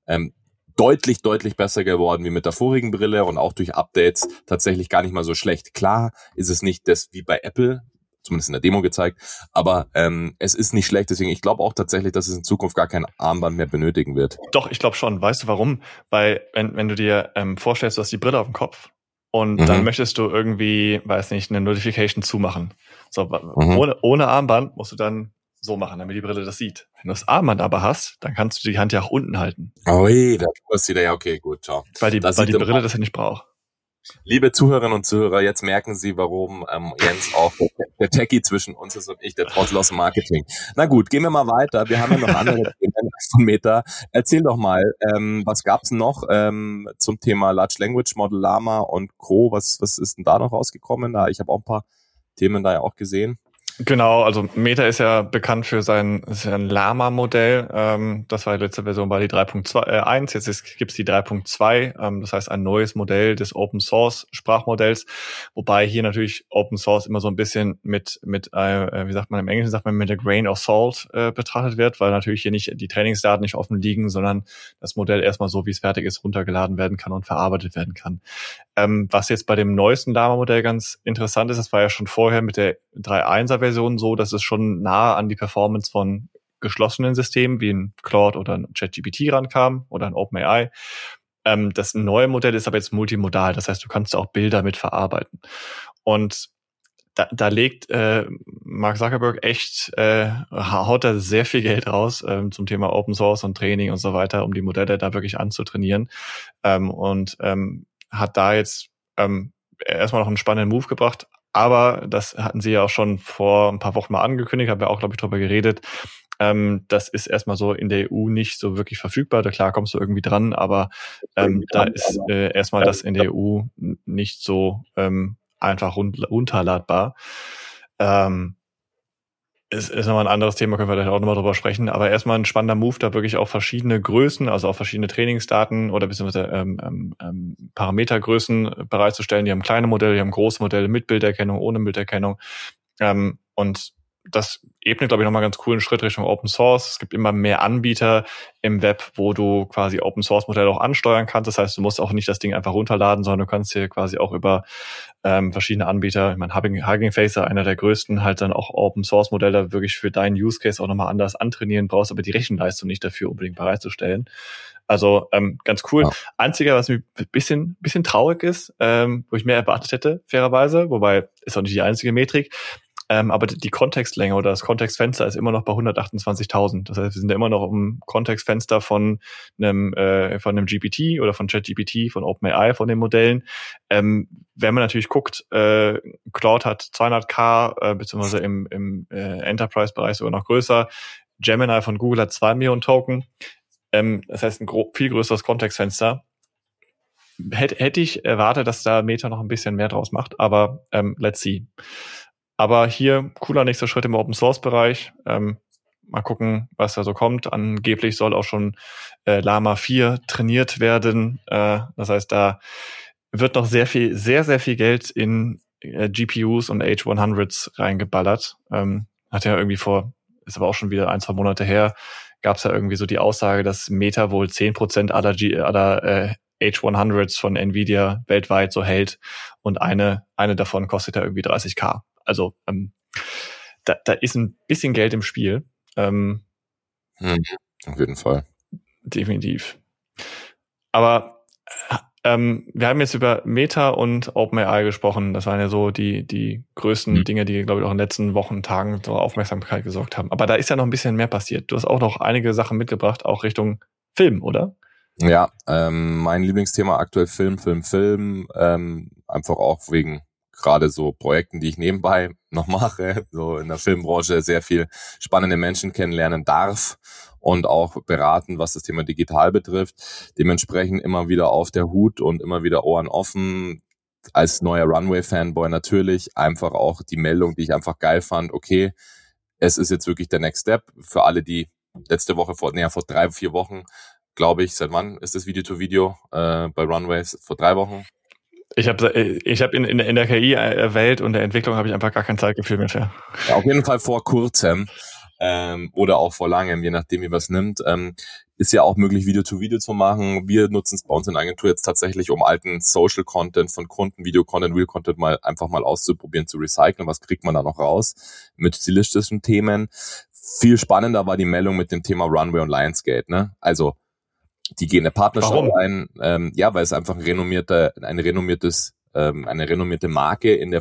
deutlich besser geworden wie mit der vorigen Brille und auch durch Updates tatsächlich gar nicht mal so schlecht. Klar ist es nicht das wie bei Apple, zumindest in der Demo gezeigt, aber es ist nicht schlecht. Deswegen, ich glaube auch tatsächlich, dass es in Zukunft gar kein Armband mehr benötigen wird. Doch, ich glaube schon. Weißt du warum? Weil wenn du dir vorstellst, du hast die Brille auf dem Kopf und dann möchtest du irgendwie, weiß nicht, eine Notification zumachen. So, ohne Armband musst du dann so machen, damit die Brille das sieht. Wenn du das Armband aber hast, dann kannst du die Hand ja auch unten halten. Oh, da hast du ja, okay, gut, ciao. Weil die Brille das ja nicht braucht. Liebe Zuhörerinnen und Zuhörer, jetzt merken Sie, warum Jens auch der Techie zwischen uns ist und ich der Trottel aus dem Marketing. Na gut, gehen wir mal weiter. Wir haben ja noch andere Themen von Meta. Erzähl doch mal, was gab's noch zum Thema Large Language Model Llama und Co. Was ist denn da noch rausgekommen? Ich habe auch ein paar Themen da ja auch gesehen. Genau, also Meta ist ja bekannt für sein Llama-Modell. Das war die letzte Version, war die 3.1. Jetzt gibt's die 3.2. Das heißt ein neues Modell des Open-Source-Sprachmodells. Wobei hier natürlich Open Source immer so ein bisschen mit wie sagt man im Englischen, mit a grain of salt betrachtet wird, weil natürlich hier nicht die Trainingsdaten nicht offen liegen, sondern das Modell erstmal so, wie es fertig ist, runtergeladen werden kann und verarbeitet werden kann. Was jetzt bei dem neuesten Llama-Modell ganz interessant ist, das war ja schon vorher mit der 3.1er-Version so, dass es schon nahe an die Performance von geschlossenen Systemen wie ein Claude oder ein ChatGPT rankam oder ein OpenAI. Das neue Modell ist aber jetzt multimodal, das heißt, du kannst auch Bilder mit verarbeiten. Und da legt Mark Zuckerberg echt, haut da sehr viel Geld raus zum Thema Open Source und Training und so weiter, um die Modelle da wirklich anzutrainieren. Hat da jetzt erstmal noch einen spannenden Move gebracht. Aber das hatten sie ja auch schon vor ein paar Wochen mal angekündigt, haben wir auch, glaube ich, drüber geredet. Das ist erstmal so in der EU nicht so wirklich verfügbar. Da klar kommst du irgendwie dran, aber da ist erstmal das in der EU nicht so einfach runterladbar. Ist nochmal ein anderes Thema, können wir vielleicht auch nochmal drüber sprechen, aber erstmal ein spannender Move, da wirklich auch verschiedene Größen, also auch verschiedene Trainingsdaten oder beziehungsweise Parametergrößen bereitzustellen. Die haben kleine Modelle, die haben große Modelle mit Bilderkennung, ohne Bilderkennung, und das ebnet, glaube ich, nochmal ganz coolen Schritt Richtung Open Source. Es gibt immer mehr Anbieter im Web, wo du quasi Open Source Modelle auch ansteuern kannst. Das heißt, du musst auch nicht das Ding einfach runterladen, sondern du kannst hier quasi auch über verschiedene Anbieter, ich meine, Hugging Face, einer der größten, halt dann auch Open Source Modelle wirklich für deinen Use Case auch nochmal anders antrainieren, brauchst aber die Rechenleistung nicht dafür unbedingt bereitzustellen. Also ganz cool. Ja. Einziger, was mir ein bisschen traurig ist, wo ich mehr erwartet hätte, fairerweise, wobei ist auch nicht die einzige Metrik, aber die Kontextlänge oder das Kontextfenster ist immer noch bei 128.000. Das heißt, wir sind ja immer noch im Kontextfenster von einem GPT oder von ChatGPT, von OpenAI, von den Modellen. Wenn man natürlich guckt, Claude hat 200.000, beziehungsweise im Enterprise-Bereich sogar noch größer. Gemini von Google hat 2 Millionen Token. Das heißt, ein viel größeres Kontextfenster. Hätte ich erwartet, dass da Meta noch ein bisschen mehr draus macht, aber let's see. Aber hier cooler nächster Schritt im Open-Source-Bereich. Mal gucken, was da so kommt. Angeblich soll auch schon Llama 4 trainiert werden. Das heißt, da wird noch sehr viel Geld in GPUs und H100s reingeballert. Hat ja irgendwie ist aber auch schon wieder 1-2 Monate her, gab es ja irgendwie so die Aussage, dass Meta wohl 10% aller H100s von Nvidia weltweit so hält und eine davon kostet ja irgendwie 30.000. Also da ist ein bisschen Geld im Spiel. Auf jeden Fall. Definitiv. Aber wir haben jetzt über Meta und OpenAI gesprochen. Das waren ja so die größten Dinge, die, glaube ich, auch in den letzten Wochen, Tagen so Aufmerksamkeit gesorgt haben. Aber da ist ja noch ein bisschen mehr passiert. Du hast auch noch einige Sachen mitgebracht, auch Richtung Film, oder? Ja, mein Lieblingsthema aktuell Film. Einfach auch wegen gerade so Projekten, die ich nebenbei noch mache, so in der Filmbranche sehr viel spannende Menschen kennenlernen darf und auch beraten, was das Thema digital betrifft. Dementsprechend immer wieder auf der Hut und immer wieder Ohren offen. Als neuer Runway-Fanboy natürlich einfach auch die Meldung, die ich einfach geil fand. Okay, es ist jetzt wirklich der Next Step. Für alle, die letzte Woche vor 3-4 Wochen, glaube ich, seit wann ist das Video-to-Video bei Runways? Vor 3 Wochen? Ich habe in der KI-Welt und der Entwicklung habe ich einfach gar kein Zeitgefühl mehr für. Ja, auf jeden Fall vor kurzem oder auch vor langem, je nachdem, wie man es nimmt, ist ja auch möglich, Video-to-Video zu machen. Wir nutzen es bei uns in der Agentur jetzt tatsächlich, um alten Social-Content von Kunden, Video-Content, Real-Content einfach mal auszuprobieren, zu recyceln. Was kriegt man da noch raus mit stilistischen Themen? Viel spannender war die Meldung mit dem Thema Runway und Lionsgate, ne? Also die gehen eine Partnerschaft ein, weil es einfach eine renommierte Marke in der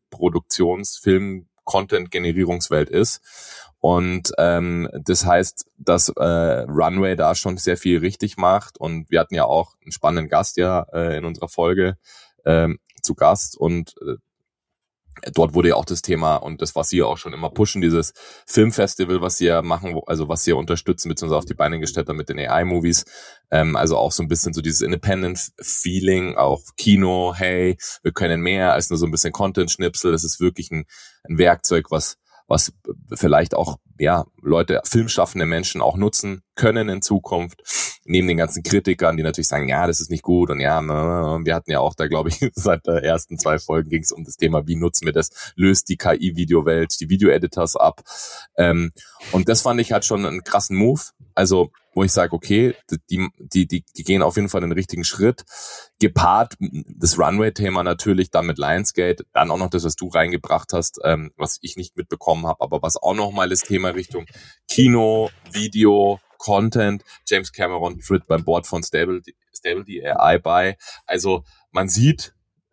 Film-Content-Generierungswelt ist. Und das heißt, dass Runway da schon sehr viel richtig macht. Und wir hatten ja auch einen spannenden Gast in unserer Folge zu Gast. Und dort wurde ja auch das Thema und das, was sie auch schon immer pushen, dieses Filmfestival, was sie ja machen, also was sie ja unterstützen, beziehungsweise auf die Beine gestellt haben mit den AI-Movies. Also auch so ein bisschen so dieses Independent-Feeling, auch Kino, hey, wir können mehr als nur so ein bisschen Content-Schnipsel. Das ist wirklich ein Werkzeug, was vielleicht auch Leute, filmschaffende Menschen auch nutzen können in Zukunft, neben den ganzen Kritikern, die natürlich sagen, ja, das ist nicht gut und wir hatten ja auch da, glaube ich, seit der ersten 2 Folgen ging es um das Thema, wie nutzen wir das, löst die KI-Videowelt, die Video-Editors ab, und das fand ich halt schon einen krassen Move, also wo ich sage, okay, die gehen auf jeden Fall den richtigen Schritt, gepaart das Runway-Thema natürlich, dann mit Lionsgate, dann auch noch das, was du reingebracht hast, was ich nicht mitbekommen habe, aber was auch noch mal das Thema Richtung Kino, Video, Content, James Cameron tritt beim Board von Stable die AI bei, also man sieht,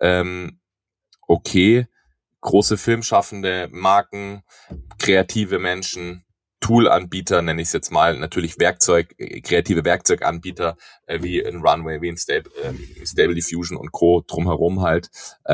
okay, große Filmschaffende, Marken, kreative Menschen, Tool-Anbieter, nenne ich es jetzt mal, natürlich kreative Werkzeuganbieter, wie in Runway, wie in Stable Diffusion und Co. drumherum halt,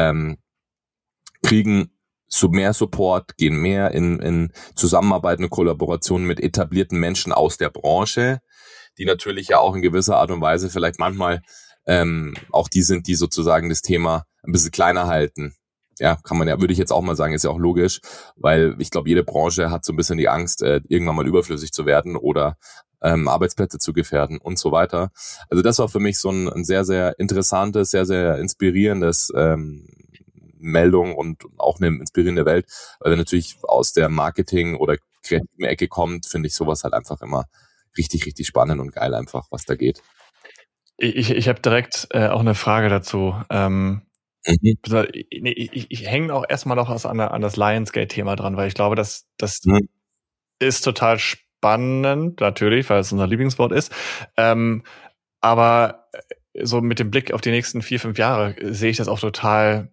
kriegen mehr Support, gehen mehr in Zusammenarbeit und Kollaboration mit etablierten Menschen aus der Branche, die natürlich ja auch in gewisser Art und Weise vielleicht manchmal auch die sind, die sozusagen das Thema ein bisschen kleiner halten. kann man ja, würde ich jetzt auch mal sagen, ist ja auch logisch, weil ich glaube, jede Branche hat so ein bisschen die Angst, irgendwann mal überflüssig zu werden oder Arbeitsplätze zu gefährden und so weiter. Also das war für mich so ein sehr, sehr interessantes, sehr, sehr inspirierendes Meldung und auch eine inspirierende Welt, weil er natürlich aus der Marketing- oder kreativen Ecke kommt, finde ich sowas halt einfach immer richtig, richtig spannend und geil einfach, was da geht. Ich habe direkt auch eine Frage dazu. Ich hänge auch erstmal noch was an das Lionsgate-Thema dran, weil ich glaube, das ist total spannend, natürlich, weil es unser Lieblingswort ist. Aber so mit dem Blick auf die nächsten 4-5 Jahre sehe ich das auch total,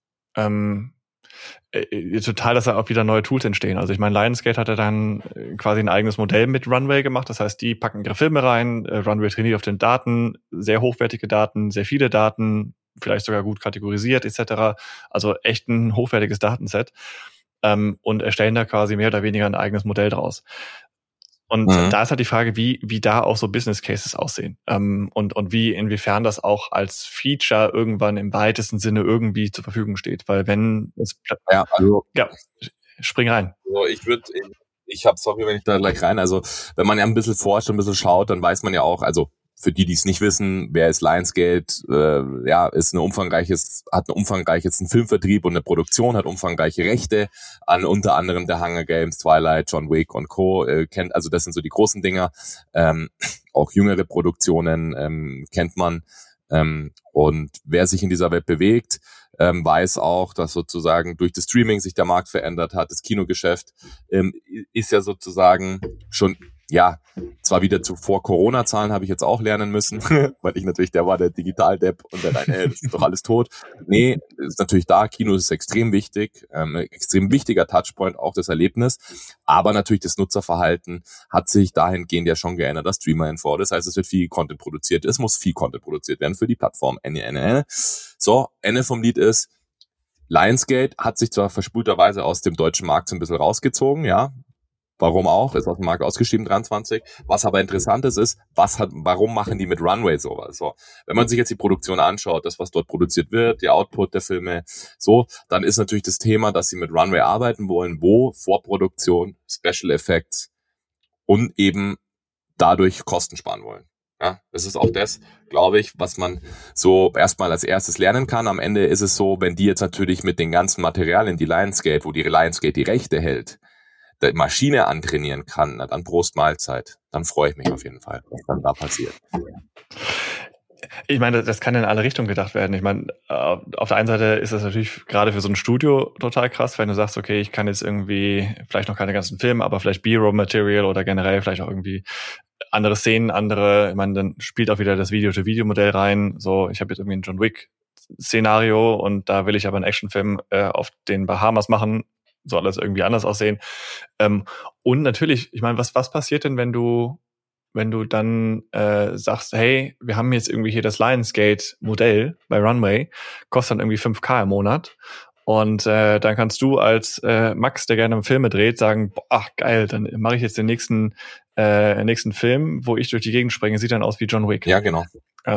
dass da auch wieder neue Tools entstehen. Also ich meine, Lionsgate hat ja dann quasi ein eigenes Modell mit Runway gemacht. Das heißt, die packen ihre Filme rein, Runway trainiert auf den Daten, sehr hochwertige Daten, sehr viele Daten, vielleicht sogar gut kategorisiert etc. Also echt ein hochwertiges Datenset und erstellen da quasi mehr oder weniger ein eigenes Modell draus. Und da ist halt die Frage, wie da auch so Business Cases aussehen und inwiefern das auch als Feature irgendwann im weitesten Sinne irgendwie zur Verfügung steht. Weil wenn es spring rein. Also sorry, wenn ich da gleich rein, also wenn man ja ein bisschen forscht, ein bisschen schaut, dann weiß man ja auch, also für die es nicht wissen, wer ist Lionsgate, ist hat ein umfangreiches Filmvertrieb und eine Produktion, hat umfangreiche Rechte an unter anderem der Hunger Games, Twilight, John Wick und Co. Also das sind so die großen Dinger. Auch jüngere Produktionen kennt man. Und wer sich in dieser Welt bewegt, weiß auch, dass sozusagen durch das Streaming sich der Markt verändert hat. Das Kinogeschäft ist ja sozusagen schon, zwar wieder vor Corona-Zahlen habe ich jetzt auch lernen müssen, weil ich natürlich, der war der Digital-Depp und der das ist doch alles tot. Nee, ist natürlich da, Kino ist extrem wichtig, extrem wichtiger Touchpoint, auch das Erlebnis, aber natürlich das Nutzerverhalten hat sich dahingehend ja schon geändert, das Streamer-Info, das heißt, es wird viel Content produziert, es muss viel Content produziert werden für die Plattform. So, Ende vom Lied ist, Lionsgate hat sich zwar verspulterweise aus dem deutschen Markt so ein bisschen rausgezogen, warum auch, ist aus dem Markt ausgeschrieben, 23. Was aber interessant ist, warum machen die mit Runway sowas? So, wenn man sich jetzt die Produktion anschaut, das, was dort produziert wird, der Output der Filme, so, dann ist natürlich das Thema, dass sie mit Runway arbeiten wollen, wo Vorproduktion, Special Effects und eben dadurch Kosten sparen wollen. Ja, das ist auch das, glaube ich, was man so erstmal als erstes lernen kann. Am Ende ist es so, wenn die jetzt natürlich mit den ganzen Materialien, die Lionsgate, wo die Lionsgate die Rechte hält, der Maschine antrainieren kann, na dann Prost Mahlzeit. Dann freue ich mich auf jeden Fall, was dann da passiert. Ich meine, das kann in alle Richtungen gedacht werden. Ich meine, auf der einen Seite ist das natürlich gerade für so ein Studio total krass, wenn du sagst, okay, ich kann jetzt irgendwie vielleicht noch keine ganzen Filme, aber vielleicht B-Roll-Material oder generell vielleicht auch irgendwie andere Szenen, ich meine, dann spielt auch wieder das Video-to-Video-Modell rein. So, ich habe jetzt irgendwie ein John Wick-Szenario und da will ich aber einen Actionfilm auf den Bahamas machen, soll alles irgendwie anders aussehen. Und natürlich, ich meine, was passiert denn, wenn du dann sagst, hey, wir haben jetzt irgendwie hier das Lionsgate-Modell bei Runway, kostet dann irgendwie 5.000 im Monat. Und dann kannst du als Max, der gerne Filme dreht, sagen, boah, geil, dann mache ich jetzt den nächsten Film, wo ich durch die Gegend springe, sieht dann aus wie John Wick. Ja, genau.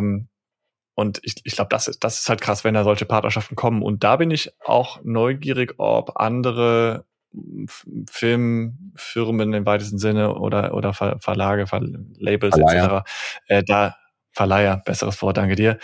Und ich glaube, das ist halt krass, wenn da solche Partnerschaften kommen. Und da bin ich auch neugierig, ob andere Filmfirmen im weitesten Sinne oder Verlage, Labels Verleiher. etc. Verleiher, besseres Wort, danke dir,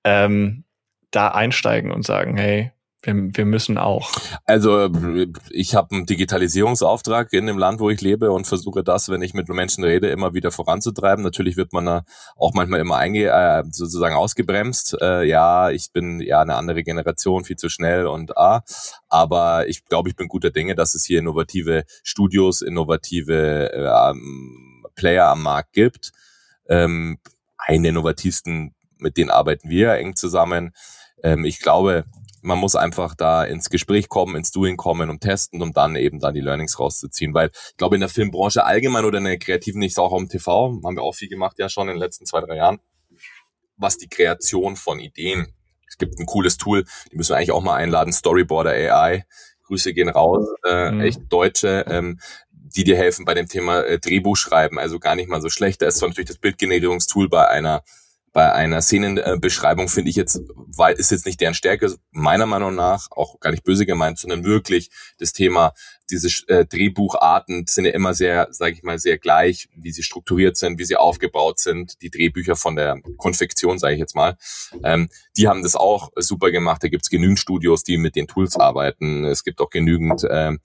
da einsteigen und sagen, hey, wir müssen auch. Also ich habe einen Digitalisierungsauftrag in dem Land, wo ich lebe und versuche das, wenn ich mit Menschen rede, immer wieder voranzutreiben. Natürlich wird man da auch manchmal immer sozusagen ausgebremst. Ich bin eine andere Generation, viel zu schnell aber ich glaube, ich bin guter Dinge, dass es hier innovative Studios, innovative Player am Markt gibt. Einen der innovativsten, mit denen arbeiten wir eng zusammen. Ich glaube, man muss einfach da ins Gespräch kommen, ins Doing kommen und testen, um dann eben die Learnings rauszuziehen. Weil ich glaube, in der Filmbranche allgemein oder in der kreativen, ich auch im TV, haben wir auch viel gemacht, ja schon in den letzten 2-3 Jahren, was die Kreation von Ideen. Es gibt ein cooles Tool, die müssen wir eigentlich auch mal einladen, Storyboarder AI. Grüße gehen raus, echt Deutsche, die dir helfen bei dem Thema Drehbuch schreiben, also gar nicht mal so schlecht. Da ist zwar natürlich das Bildgenerierungstool bei einer bei einer Szenenbeschreibung finde ich jetzt, weil ist jetzt nicht deren Stärke, meiner Meinung nach, auch gar nicht böse gemeint, sondern wirklich das Thema, diese Drehbucharten sind ja immer sehr, sage ich mal, sehr gleich, wie sie strukturiert sind, wie sie aufgebaut sind, die Drehbücher von der Konfektion, sage ich jetzt mal. Die haben das auch super gemacht, da gibt's genügend Studios, die mit den Tools arbeiten, es gibt auch genügend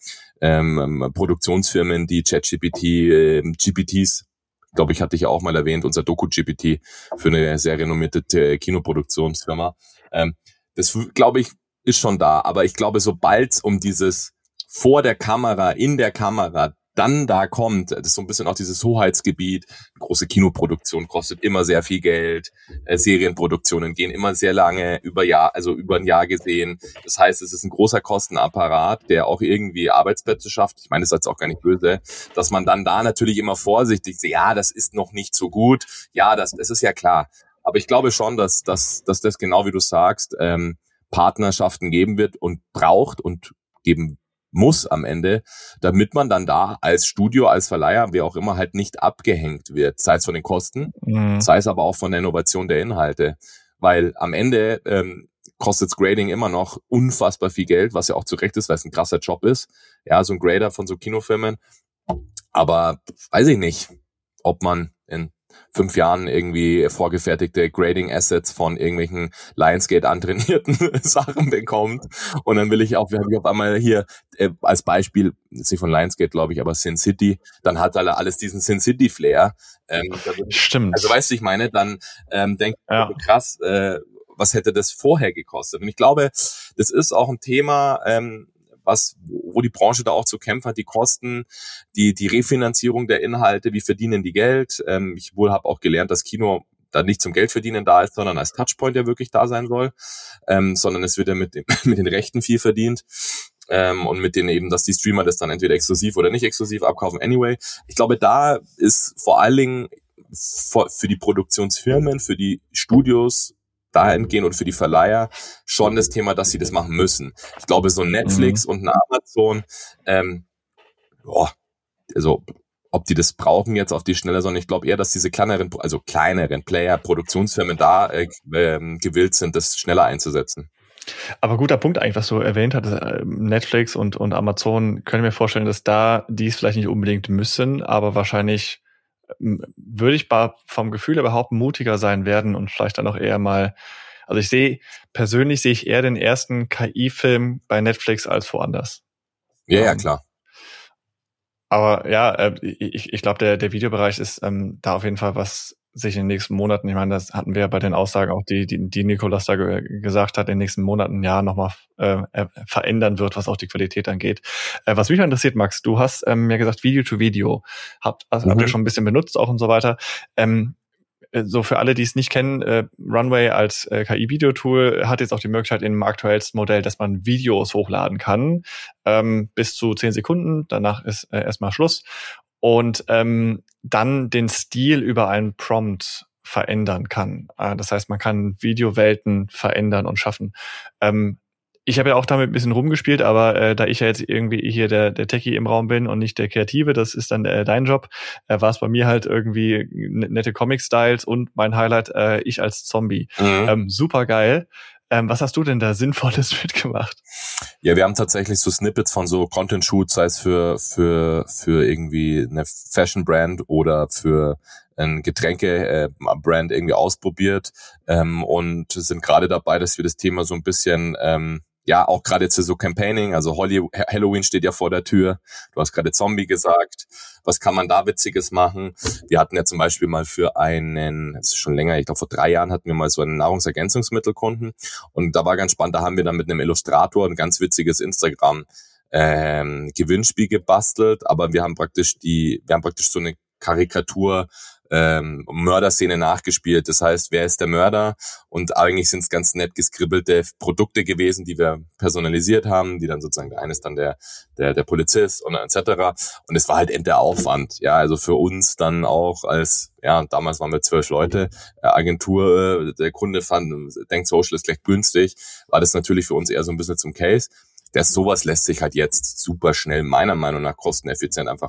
Produktionsfirmen, die ChatGPT, GPTs, glaube ich, hatte ich ja auch mal erwähnt, unser Doku-GPT für eine sehr renommierte Kinoproduktionsfirma. Das, glaube ich, ist schon da. Aber ich glaube, sobald es um dieses vor der Kamera, in der Kamera, dann da kommt, das ist so ein bisschen auch dieses Hoheitsgebiet, große Kinoproduktion kostet immer sehr viel Geld, Serienproduktionen gehen immer sehr lange, über ein Jahr gesehen. Das heißt, es ist ein großer Kostenapparat, der auch irgendwie Arbeitsplätze schafft. Ich meine, das ist jetzt auch gar nicht böse, dass man dann da natürlich immer vorsichtig, ja, das ist noch nicht so gut, ja, das ist ja klar. Aber ich glaube schon, dass das genau wie du sagst, Partnerschaften geben wird und braucht und geben muss am Ende, damit man dann da als Studio, als Verleiher, wie auch immer, halt nicht abgehängt wird, sei es von den Kosten, sei es aber auch von der Innovation der Inhalte, weil am Ende kostet's Grading immer noch unfassbar viel Geld, was ja auch zu Recht ist, weil es ein krasser Job ist, ja, so ein Grader von so Kinofilmen, aber weiß ich nicht, ob man in 5 Jahren irgendwie vorgefertigte Grading-Assets von irgendwelchen Lionsgate antrainierten Sachen bekommt. Und dann will ich auf einmal hier als Beispiel, jetzt nicht von Lionsgate, glaube ich, aber Sin City, dann hat alles diesen Sin City-Flair. Stimmt. Also weißt du, ich meine, dann denke ich, krass, was hätte das vorher gekostet? Und ich glaube, das ist auch ein Thema, wo die Branche da auch zu kämpfen hat, die Kosten, die Refinanzierung der Inhalte, wie verdienen die Geld? Ich habe auch gelernt, dass Kino da nicht zum Geldverdienen da ist, sondern als Touchpoint, der wirklich da sein soll, sondern es wird ja mit den Rechten viel verdient. Und mit denen eben, dass die Streamer das dann entweder exklusiv oder nicht exklusiv abkaufen. Anyway, ich glaube, da ist vor allen Dingen für die Produktionsfirmen, für die Studios dahingehend und für die Verleiher schon das Thema, dass sie das machen müssen. Ich glaube, so ein Netflix und ein Amazon, also ob die das brauchen jetzt auf die Schnelle, sondern ich glaube eher, dass diese kleineren Player, Produktionsfirmen da gewillt sind, das schneller einzusetzen. Aber guter Punkt eigentlich, was du erwähnt hattest, Netflix und Amazon, können wir vorstellen, dass da die es vielleicht nicht unbedingt müssen, aber wahrscheinlich würde ich vom Gefühl her behaupten, mutiger sein werden und vielleicht dann auch eher mal, also persönlich sehe ich eher den ersten KI-Film bei Netflix als woanders. Ja, klar. Aber ja, ich glaube, der Videobereich ist da auf jeden Fall, was sich in den nächsten Monaten, ich meine, das hatten wir ja bei den Aussagen auch, die Nicolas da gesagt hat, in den nächsten Monaten nochmal verändern wird, was auch die Qualität angeht. Was mich interessiert, Max, du hast mir gesagt, Video-to-Video habt ihr schon ein bisschen benutzt auch und so weiter. So für alle, die es nicht kennen, Runway als KI-Video-Tool hat jetzt auch die Möglichkeit in dem aktuellsten Modell, dass man Videos hochladen kann, bis zu 10 Sekunden, danach ist erstmal Schluss. Und dann den Stil über einen Prompt verändern kann. Das heißt, man kann Videowelten verändern und schaffen. Ich habe ja auch damit ein bisschen rumgespielt, aber da ich ja jetzt irgendwie hier der Techie im Raum bin und nicht der Kreative, das ist dann dein Job, war es bei mir halt irgendwie nette Comic-Styles und mein Highlight, ich als Zombie. Super geil. Was hast du denn da Sinnvolles mitgemacht? Ja, wir haben tatsächlich so Snippets von so Content-Shoots, sei es für irgendwie eine Fashion-Brand oder für ein Getränke-Brand irgendwie ausprobiert und sind gerade dabei, dass wir das Thema so ein bisschen auch gerade jetzt für so Campaigning, also Halloween steht ja vor der Tür, du hast gerade Zombie gesagt, was kann man da Witziges machen? Wir hatten ja zum Beispiel mal das ist schon länger, ich glaube vor 3 Jahren hatten wir mal so einen Nahrungsergänzungsmittelkunden und da war ganz spannend, da haben wir dann mit einem Illustrator ein ganz witziges Instagram Gewinnspiel gebastelt, aber wir haben praktisch so eine Karikatur Mörderszene nachgespielt. Das heißt, wer ist der Mörder? Und eigentlich sind es ganz nett geskribbelte Produkte gewesen, die wir personalisiert haben, die dann sozusagen, der eine ist dann der Polizist und etc. Und es war halt der Aufwand. Ja, also für uns dann auch damals waren wir 12 Leute, Agentur, der Kunde denkt, Social ist gleich günstig, war das natürlich für uns eher so ein bisschen zum Case. Sowas lässt sich halt jetzt super schnell, meiner Meinung nach, kosteneffizient einfach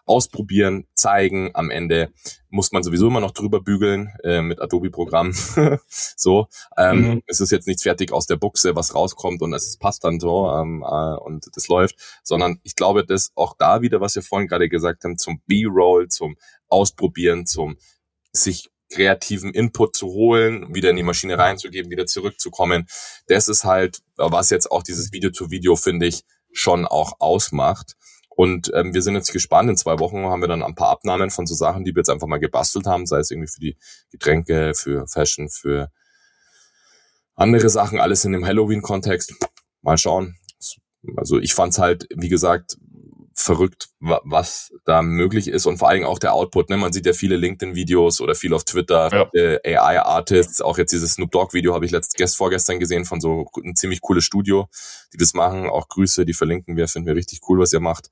ausprobieren, zeigen. Am Ende muss man sowieso immer noch drüber bügeln mit Adobe-Programm. So, es ist jetzt nichts fertig aus der Buchse, was rauskommt und es passt dann so und das läuft, sondern ich glaube, dass auch da wieder, was wir vorhin gerade gesagt haben, zum B-Roll, zum Ausprobieren, zum sich kreativen Input zu holen, wieder in die Maschine reinzugeben, wieder zurückzukommen. Das ist halt, was jetzt auch dieses Video-to-Video, finde ich, schon auch ausmacht. Und wir sind jetzt gespannt. In 2 Wochen haben wir dann ein paar Abnahmen von so Sachen, die wir jetzt einfach mal gebastelt haben, sei es irgendwie für die Getränke, für Fashion, für andere Sachen, alles in dem Halloween-Kontext. Mal schauen. Also ich fand's halt, wie gesagt, verrückt, was da möglich ist und vor allem auch der Output. Ne? Man sieht ja viele LinkedIn-Videos oder viel auf Twitter, AI-Artists, auch jetzt dieses Snoop Dogg-Video habe ich vorgestern gesehen von so ein ziemlich cooles Studio, die das machen. Auch Grüße, die verlinken wir, finden wir richtig cool, was ihr macht.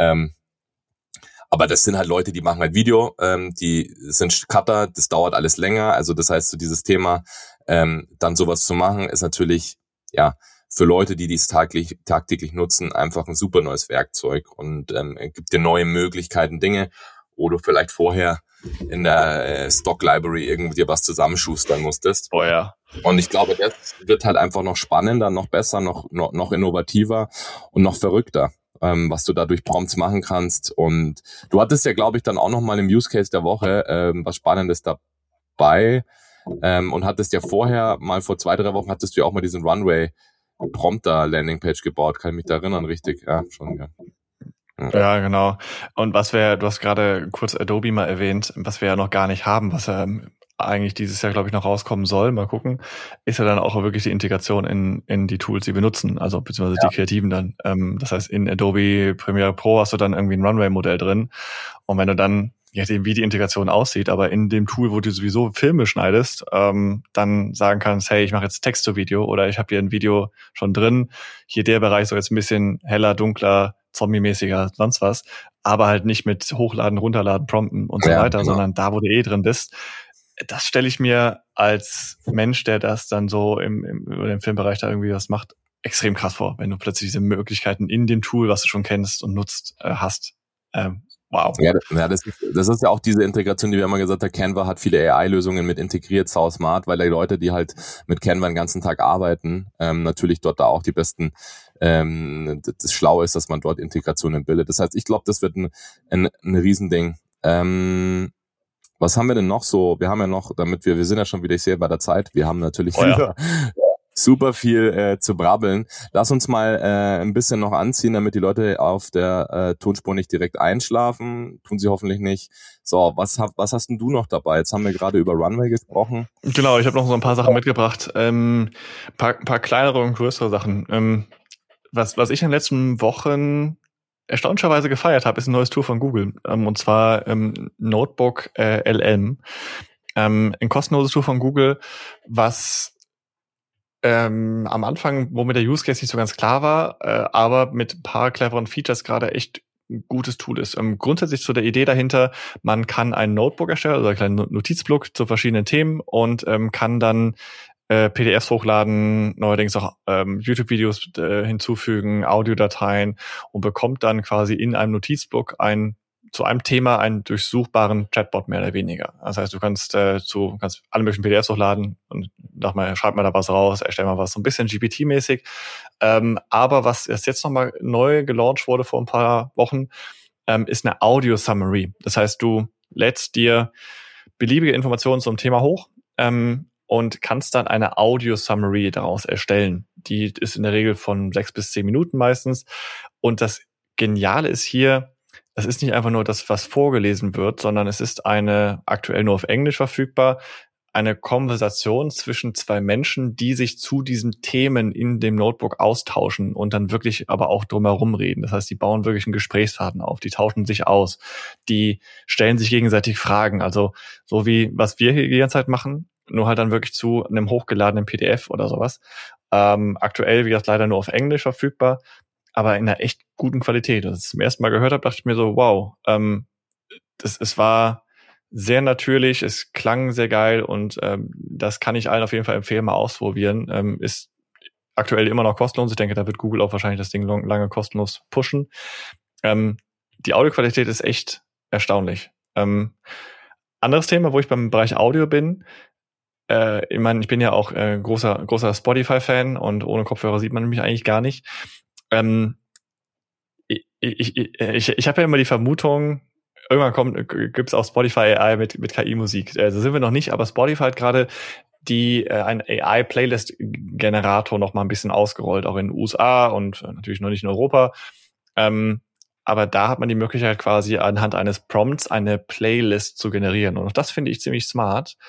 Aber das sind halt Leute, die machen halt Video, die sind Cutter, das dauert alles länger. Also das heißt, so dieses Thema, dann sowas zu machen, ist natürlich, ja, für Leute, die dies tagtäglich nutzen, einfach ein super neues Werkzeug und gibt dir neue Möglichkeiten, Dinge, wo du vielleicht vorher in der Stock Library irgendwie dir was zusammenschustern musstest. Oh ja. Und ich glaube, das wird halt einfach noch spannender, noch besser, noch innovativer und noch verrückter, was du da durch Prompts machen kannst. Und du hattest ja, glaube ich, dann auch noch mal im Use Case der Woche was Spannendes dabei und hattest ja vorher, mal vor 2-3 Wochen, hattest du ja auch mal diesen Runway Prompter Landingpage gebaut, kann ich mich da erinnern, richtig? Ja, schon, ja. Ja, genau. Und du hast gerade kurz Adobe mal erwähnt, was wir ja noch gar nicht haben, was ja eigentlich dieses Jahr, glaube ich, noch rauskommen soll, mal gucken, ist ja dann auch wirklich die Integration in die Tools, die wir nutzen, also beziehungsweise die Kreativen dann. Das heißt, in Adobe Premiere Pro hast du dann irgendwie ein Runway-Modell drin und wenn du dann, je nachdem, wie die Integration aussieht, aber in dem Tool, wo du sowieso Filme schneidest, dann sagen kannst, hey, ich mache jetzt Text-to-Video oder ich habe hier ein Video schon drin, hier der Bereich soll jetzt ein bisschen heller, dunkler, zombie-mäßiger, sonst was, aber halt nicht mit Hochladen, Runterladen, Prompten und so weiter, genau, sondern da, wo du drin bist. Das stelle ich mir als Mensch, der das dann so im Filmbereich da irgendwie was macht, extrem krass vor, wenn du plötzlich diese Möglichkeiten in dem Tool, was du schon kennst und nutzt, hast. Wow. Ja, das ist ja auch diese Integration, die wir immer gesagt haben, Canva hat viele AI-Lösungen mit integriert, sau smart, weil die Leute, die halt mit Canva den ganzen Tag arbeiten, natürlich dort da auch die besten, das Schlaue ist, dass man dort Integrationen bildet. Das heißt, ich glaube, das wird ein Riesending. Was haben wir denn noch so? Wir haben ja noch, wir sind ja schon wieder, ich sehe bei der Zeit, wir haben natürlich super viel zu brabbeln. Lass uns mal ein bisschen noch anziehen, damit die Leute auf der Tonspur nicht direkt einschlafen. Tun sie hoffentlich nicht. So, was hast denn du noch dabei? Jetzt haben wir gerade über Runway gesprochen. Genau, ich habe noch so ein paar Sachen mitgebracht. Paar kleinere und größere Sachen. Was ich in den letzten Wochen erstaunlicherweise gefeiert habe, ist ein neues Tool von Google. Und zwar Notebook LM. Ein kostenloses Tool von Google, was am Anfang, womit der Use Case nicht so ganz klar war, aber mit ein paar cleveren Features gerade echt ein gutes Tool ist. Grundsätzlich zu der Idee dahinter, man kann ein Notebook erstellen, also einen kleinen Notizblock zu verschiedenen Themen und kann dann PDFs hochladen, neuerdings auch YouTube-Videos hinzufügen, Audiodateien und bekommt dann quasi in einem Notizblock zu einem Thema einen durchsuchbaren Chatbot mehr oder weniger. Das heißt, du kannst alle möglichen PDFs hochladen und schreib mal da was raus, erstell mal was, so ein bisschen GPT-mäßig. Aber was jetzt nochmal neu gelauncht wurde vor ein paar Wochen, ist eine Audio-Summary. Das heißt, du lädst dir beliebige Informationen zum Thema hoch und kannst dann eine Audio-Summary daraus erstellen. Die ist in der Regel von 6 bis 10 Minuten meistens. Und das Geniale ist hier, es ist nicht einfach nur das, was vorgelesen wird, sondern es ist aktuell nur auf Englisch verfügbar, eine Konversation zwischen 2 Menschen, die sich zu diesen Themen in dem Notebook austauschen und dann wirklich aber auch drumherum reden. Das heißt, die bauen wirklich einen Gesprächsfaden auf, die tauschen sich aus, die stellen sich gegenseitig Fragen, also so wie was wir hier die ganze Zeit machen, nur halt dann wirklich zu einem hochgeladenen PDF oder sowas. Aktuell, wie gesagt, leider nur auf Englisch verfügbar, aber in einer echt guten Qualität. Als ich es zum ersten Mal gehört habe, dachte ich mir so, wow, es war sehr natürlich, es klang sehr geil und das kann ich allen auf jeden Fall empfehlen, mal ausprobieren. Ist aktuell immer noch kostenlos. Ich denke, da wird Google auch wahrscheinlich das Ding lange kostenlos pushen. die Audioqualität ist echt erstaunlich. Anderes Thema, wo ich beim Bereich Audio bin, ich meine, ich bin ja auch großer Spotify-Fan und ohne Kopfhörer sieht man mich eigentlich gar nicht. Ich habe ja immer die Vermutung, irgendwann gibt's auch Spotify AI mit KI-Musik. Also sind wir noch nicht, aber Spotify hat gerade ein AI-Playlist-Generator noch mal ein bisschen ausgerollt, auch in den USA und natürlich noch nicht in Europa. Aber da hat man die Möglichkeit, quasi anhand eines Prompts eine Playlist zu generieren. Und auch das finde ich ziemlich smart.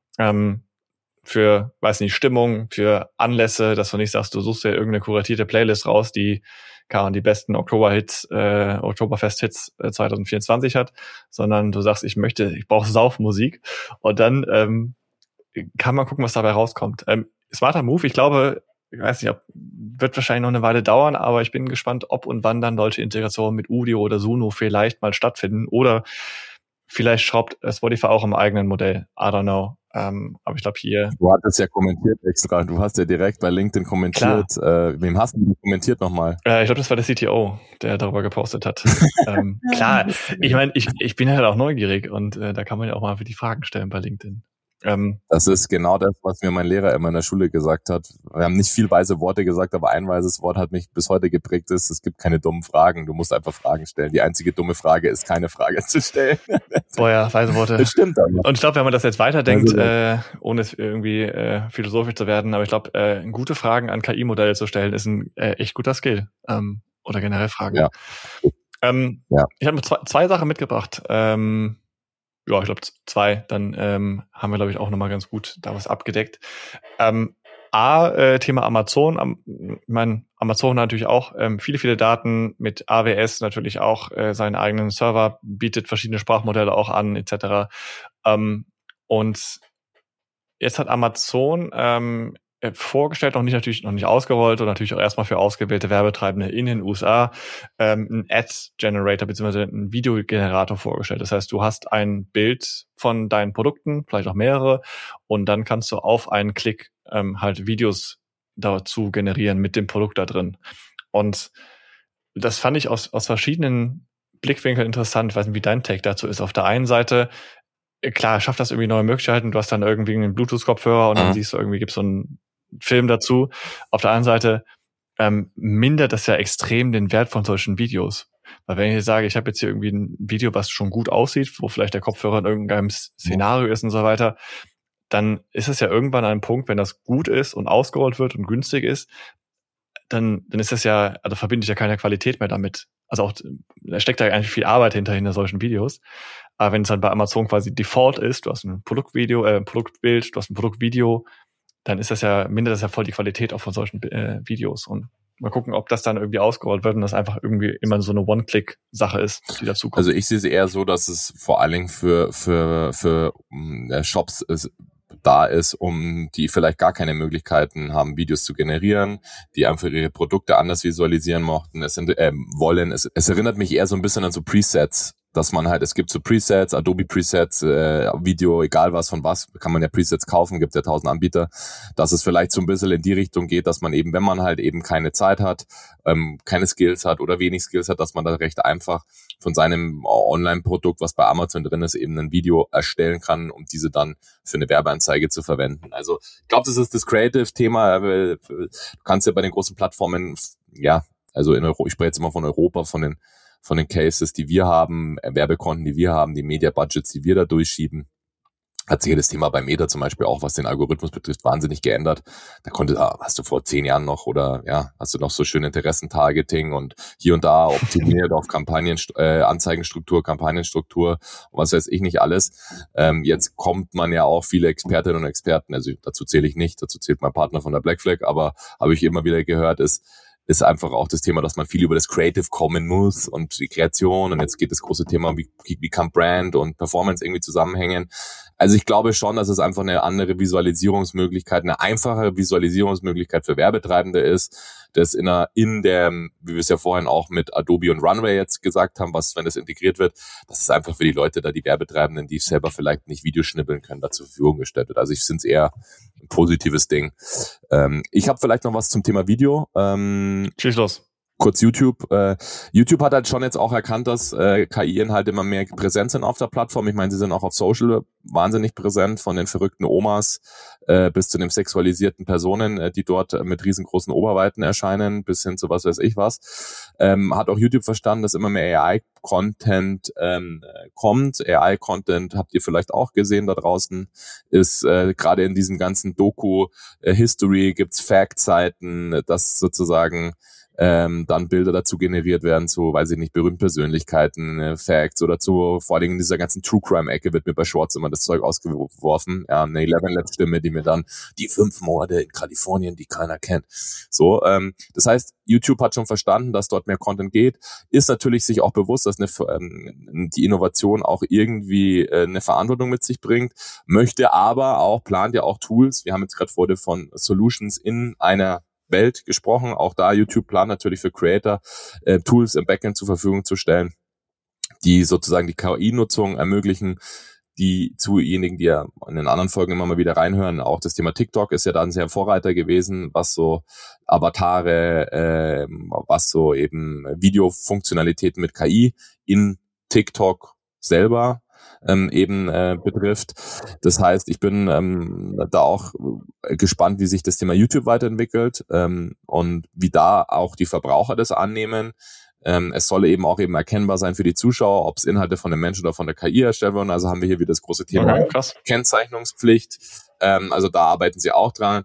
Für, weiß nicht, Stimmung, für Anlässe, dass du nicht sagst, du suchst dir irgendeine kuratierte Playlist raus, die die besten Oktoberfest-Hits 2024 hat, sondern du sagst, ich brauche Saufmusik. Und dann kann man gucken, was dabei rauskommt. Smarter Move, ich glaube, ich weiß nicht, wird wahrscheinlich noch eine Weile dauern, aber ich bin gespannt, ob und wann dann solche Integrationen mit Udio oder Suno vielleicht mal stattfinden oder vielleicht schraubt Spotify auch im eigenen Modell. I don't know. Aber ich glaube hier... Du hattest ja kommentiert extra. Du hast ja direkt bei LinkedIn kommentiert. Wem hast du kommentiert nochmal? Ich glaube, das war der CTO, der darüber gepostet hat. Klar, ich meine, ich bin halt auch neugierig und da kann man ja auch mal die Fragen stellen bei LinkedIn. Das ist genau das, was mir mein Lehrer immer in der Schule gesagt hat. Wir haben nicht viel weise Worte gesagt, aber ein weises Wort hat mich bis heute geprägt. Es gibt keine dummen Fragen. Du musst einfach Fragen stellen. Die einzige dumme Frage ist, keine Frage zu stellen. Boah ja, weise Worte. Das stimmt aber. Und ich glaube, wenn man das jetzt weiterdenkt, ohne es irgendwie philosophisch zu werden, aber ich glaube, gute Fragen an KI-Modelle zu stellen, ist ein echt guter Skill. Oder generell Fragen. Ja. Ich habe zwei Sachen mitgebracht. Ja, ich glaube 2, dann haben wir, glaube ich, auch nochmal ganz gut da was abgedeckt. Thema Amazon. Ich meine, Amazon hat natürlich auch viele Daten mit AWS, natürlich auch seinen eigenen Server, bietet verschiedene Sprachmodelle auch an, etc. Und jetzt hat Amazon vorgestellt, noch nicht ausgerollt und natürlich auch erstmal für ausgewählte Werbetreibende in den USA einen Ad-Generator bzw. einen Videogenerator vorgestellt. Das heißt, du hast ein Bild von deinen Produkten, vielleicht auch mehrere, und dann kannst du auf einen Klick halt Videos dazu generieren mit dem Produkt da drin. Und das fand ich aus verschiedenen Blickwinkeln interessant. Ich weiß nicht, wie dein Take dazu ist. Auf der einen Seite, klar, schafft das irgendwie neue Möglichkeiten. Du hast dann irgendwie einen Bluetooth-Kopfhörer und dann siehst du irgendwie, gibt's so einen Film dazu. Auf der anderen Seite mindert das ja extrem den Wert von solchen Videos. Weil wenn ich jetzt sage, ich habe jetzt hier irgendwie ein Video, was schon gut aussieht, wo vielleicht der Kopfhörer in irgendeinem Szenario ist und so weiter, dann ist es ja irgendwann an einem Punkt, wenn das gut ist und ausgerollt wird und günstig ist, dann ist das ja, also verbinde ich ja keine Qualität mehr damit. Also auch, da steckt ja eigentlich viel Arbeit hinter solchen Videos. Aber wenn es dann bei Amazon quasi Default ist, du hast ein Produktvideo, Produktbild, du hast ein Produktvideo, dann ist mindert das ja voll die Qualität auch von solchen Videos. Und mal gucken, ob das dann irgendwie ausgerollt wird und das einfach irgendwie immer so eine One-Click-Sache ist, die dazu kommt. Also ich sehe es eher so, dass es vor allen Dingen für Shops da ist, um die vielleicht gar keine Möglichkeiten haben, Videos zu generieren, die einfach ihre Produkte anders visualisieren wollen. Es erinnert mich eher so ein bisschen an so Presets, dass man halt, es gibt so Presets, Adobe Presets, Video, egal was von was, kann man ja Presets kaufen, gibt ja 1000 Anbieter, dass es vielleicht so ein bisschen in die Richtung geht, dass man eben, wenn man halt eben keine Zeit hat, keine Skills hat oder wenig Skills hat, dass man da recht einfach von seinem Online-Produkt, was bei Amazon drin ist, eben ein Video erstellen kann, um diese dann für eine Werbeanzeige zu verwenden. Also ich glaube, das ist das Creative-Thema. Du kannst ja bei den großen Plattformen, ja, also ich spreche jetzt immer von Europa, von den Cases, die wir haben, Werbekonten, die wir haben, die Media-Budgets, die wir da durchschieben, hat sich das Thema bei Meta zum Beispiel auch, was den Algorithmus betrifft, wahnsinnig geändert. Hast du vor 10 Jahren noch hast du noch so schön Interessentargeting und hier und da optimiert auf Anzeigenstruktur, Kampagnenstruktur und was weiß ich nicht alles. Jetzt kommt man ja auch viele Expertinnen und Experten, also dazu zähle ich nicht, dazu zählt mein Partner von der Black Flag, aber habe ich immer wieder gehört, ist einfach auch das Thema, dass man viel über das Creative kommen muss und die Kreation und jetzt geht das große Thema, wie kann Brand und Performance irgendwie zusammenhängen. Also ich glaube schon, dass es einfach eine andere Visualisierungsmöglichkeit, eine einfache Visualisierungsmöglichkeit für Werbetreibende ist, das in der, wie wir es ja vorhin auch mit Adobe und Runway jetzt gesagt haben, wenn das integriert wird, dass es einfach für die Leute da, die Werbetreibenden, die selber vielleicht nicht Videoschnippeln können, da zur Verfügung gestellt wird. Also ich finde es eher ein positives Ding. Ich habe vielleicht noch was zum Thema Video. Schieß los. kurz YouTube. YouTube hat halt schon jetzt auch erkannt, dass KI-Inhalte immer mehr präsent sind auf der Plattform. Ich meine, sie sind auch auf Social wahnsinnig präsent, von den verrückten Omas bis zu den sexualisierten Personen, die dort mit riesengroßen Oberweiten erscheinen, bis hin zu was weiß ich was. Hat auch YouTube verstanden, dass immer mehr AI-Content kommt. AI-Content habt ihr vielleicht auch gesehen da draußen, ist gerade in diesem ganzen Doku-History gibt's Fact-Seiten, dass sozusagen dann Bilder dazu generiert werden zu, weiß ich nicht, berühmten Persönlichkeiten, Facts oder zu, vor allem in dieser ganzen True-Crime-Ecke wird mir bei Shorts immer das Zeug ausgeworfen. Ja, eine 11-Lab-Stimme, die mir dann die 5 Morde in Kalifornien, die keiner kennt. So, das heißt, YouTube hat schon verstanden, dass dort mehr Content geht, ist natürlich sich auch bewusst, dass die Innovation auch irgendwie eine Verantwortung mit sich bringt, möchte aber auch, plant ja auch Tools. Wir haben jetzt gerade vorhin von Solutions in einer Welt gesprochen. Auch da YouTube plant natürlich für Creator Tools im Backend zur Verfügung zu stellen, die sozusagen die KI-Nutzung ermöglichen, die zujenigen, die ja in den anderen Folgen immer mal wieder reinhören. Auch das Thema TikTok ist ja dann sehr Vorreiter gewesen, was so Avatare, was so eben Videofunktionalitäten mit KI in TikTok selber betrifft. Das heißt, ich bin da auch gespannt, wie sich das Thema YouTube weiterentwickelt und wie da auch die Verbraucher das annehmen. Es soll eben auch erkennbar sein für die Zuschauer, ob es Inhalte von den Menschen oder von der KI erstellt werden. Also haben wir hier wieder das große Thema Kennzeichnungspflicht. Also da arbeiten sie auch dran.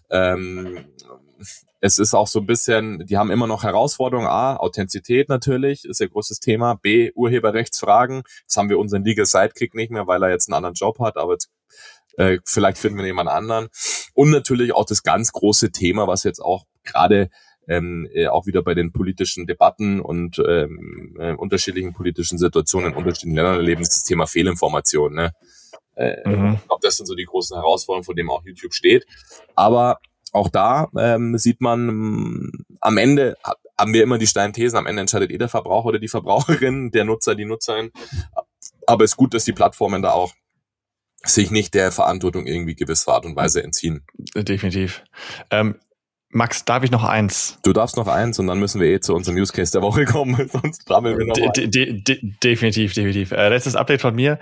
Es ist auch so ein bisschen, die haben immer noch Herausforderungen. A, Authentizität natürlich, ist ihr großes Thema. B, Urheberrechtsfragen. Jetzt haben wir unseren Legal Sidekick nicht mehr, weil er jetzt einen anderen Job hat, aber jetzt, vielleicht finden wir jemand anderen. Und natürlich auch das ganz große Thema, was jetzt auch gerade auch wieder bei den politischen Debatten und unterschiedlichen politischen Situationen in unterschiedlichen Ländern erleben, ist das Thema Fehlinformation. Ne? Ich glaube, das sind so die großen Herausforderungen, vor denen auch YouTube steht. Aber auch da sieht man, am Ende haben wir immer die steilen Thesen, am Ende entscheidet der Verbraucher oder die Verbraucherin, der Nutzer, die Nutzerin. Aber es ist gut, dass die Plattformen da auch sich nicht der Verantwortung irgendwie gewisser Art und Weise entziehen. Definitiv. Max, darf ich noch eins? Du darfst noch eins und dann müssen wir zu unserem Use Case der Woche kommen, sonst trammeln wir noch Definitiv. Letztes Update von mir.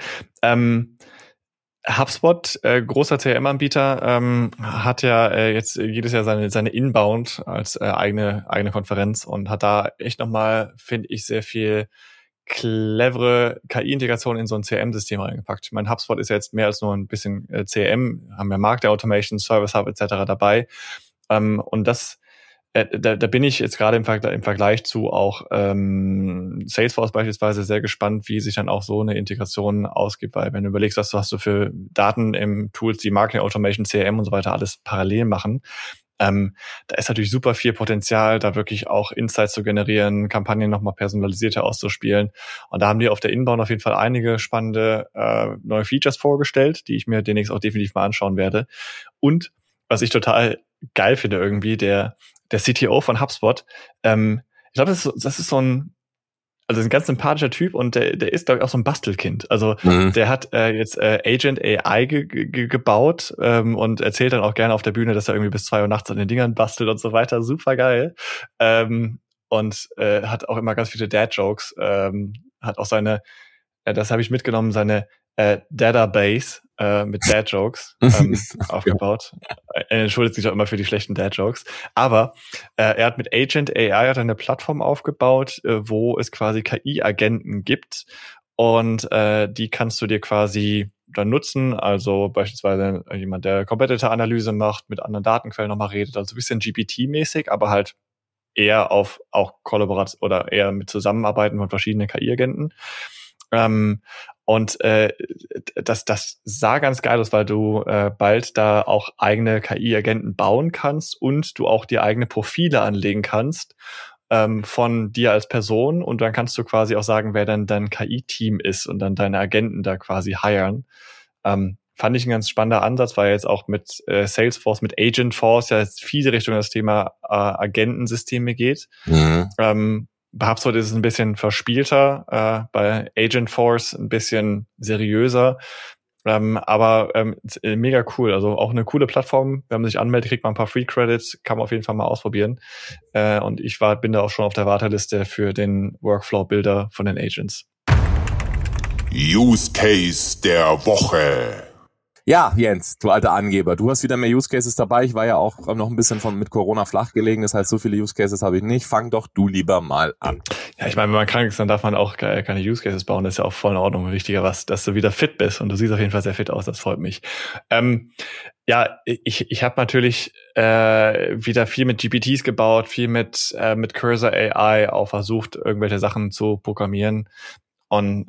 HubSpot, großer CRM-Anbieter, hat ja jetzt jedes Jahr seine Inbound als eigene Konferenz und hat da echt nochmal, finde ich, sehr viel clevere KI-Integration in so ein CRM-System reingepackt. Ich meine, HubSpot ist ja jetzt mehr als nur ein bisschen CRM, haben ja Marketing-Automation, Service Hub etc. dabei. Und das, da bin ich jetzt gerade im Vergleich zu auch Salesforce beispielsweise sehr gespannt, wie sich dann auch so eine Integration ausgibt, weil wenn du überlegst, was hast du für Daten im Tools, die Marketing Automation, CRM und so weiter alles parallel machen, da ist natürlich super viel Potenzial, da wirklich auch Insights zu generieren, Kampagnen nochmal personalisierter auszuspielen. Und da haben die auf der Inbound auf jeden Fall einige spannende neue Features vorgestellt, die ich mir demnächst auch definitiv mal anschauen werde. Und was ich total geil finde irgendwie, der CTO von HubSpot, ich glaube, das ist so ein ganz sympathischer Typ und der ist, glaube ich, auch so ein Bastelkind. Also der hat jetzt Agent AI gebaut und erzählt dann auch gerne auf der Bühne, dass er irgendwie bis 2 Uhr nachts an den Dingern bastelt und so weiter. Super geil. Und hat auch immer ganz viele Dad-Jokes. Hat auch seine, das habe ich mitgenommen, seine Database mit Dad-Jokes aufgebaut. Er entschuldigt sich auch immer für die schlechten Dad-Jokes. Aber er hat mit Agent AI eine Plattform aufgebaut, wo es quasi KI-Agenten gibt. Und die kannst du dir quasi dann nutzen. Also beispielsweise jemand, der Competitor-Analyse macht, mit anderen Datenquellen nochmal redet. Also ein bisschen GPT-mäßig, aber halt eher auf auch Kollaboration oder eher mit Zusammenarbeiten von verschiedenen KI-Agenten. Und das sah ganz geil aus, weil du bald da auch eigene KI-Agenten bauen kannst und du auch dir eigene Profile anlegen kannst von dir als Person und dann kannst du quasi auch sagen, wer dann dein KI-Team ist und dann deine Agenten da quasi hiren. Fand ich ein ganz spannender Ansatz, weil jetzt auch mit Salesforce, mit Agentforce ja jetzt viele Richtung das Thema Agentensysteme geht. Bei HubSpot ist es ein bisschen verspielter, bei Agentforce ein bisschen seriöser. Aber mega cool. Also auch eine coole Plattform. Wenn man sich anmeldet, kriegt man ein paar Free Credits. Kann man auf jeden Fall mal ausprobieren. Und ich bin da auch schon auf der Warteliste für den Workflow-Builder von den Agents. Use Case der Woche. Ja, Jens, du alter Angeber, du hast wieder mehr Use Cases dabei. Ich war ja auch noch ein bisschen mit Corona flach gelegen, das heißt, so viele Use Cases habe ich nicht. Fang doch du lieber mal an. Ja, ich meine, wenn man krank ist, dann darf man auch keine Use Cases bauen. Das ist ja auch voll in Ordnung. Wichtiger dass du wieder fit bist. Und du siehst auf jeden Fall sehr fit aus. Das freut mich. Ja, ich habe natürlich wieder viel mit GPTs gebaut, viel mit Cursor AI auch versucht, irgendwelche Sachen zu programmieren. Und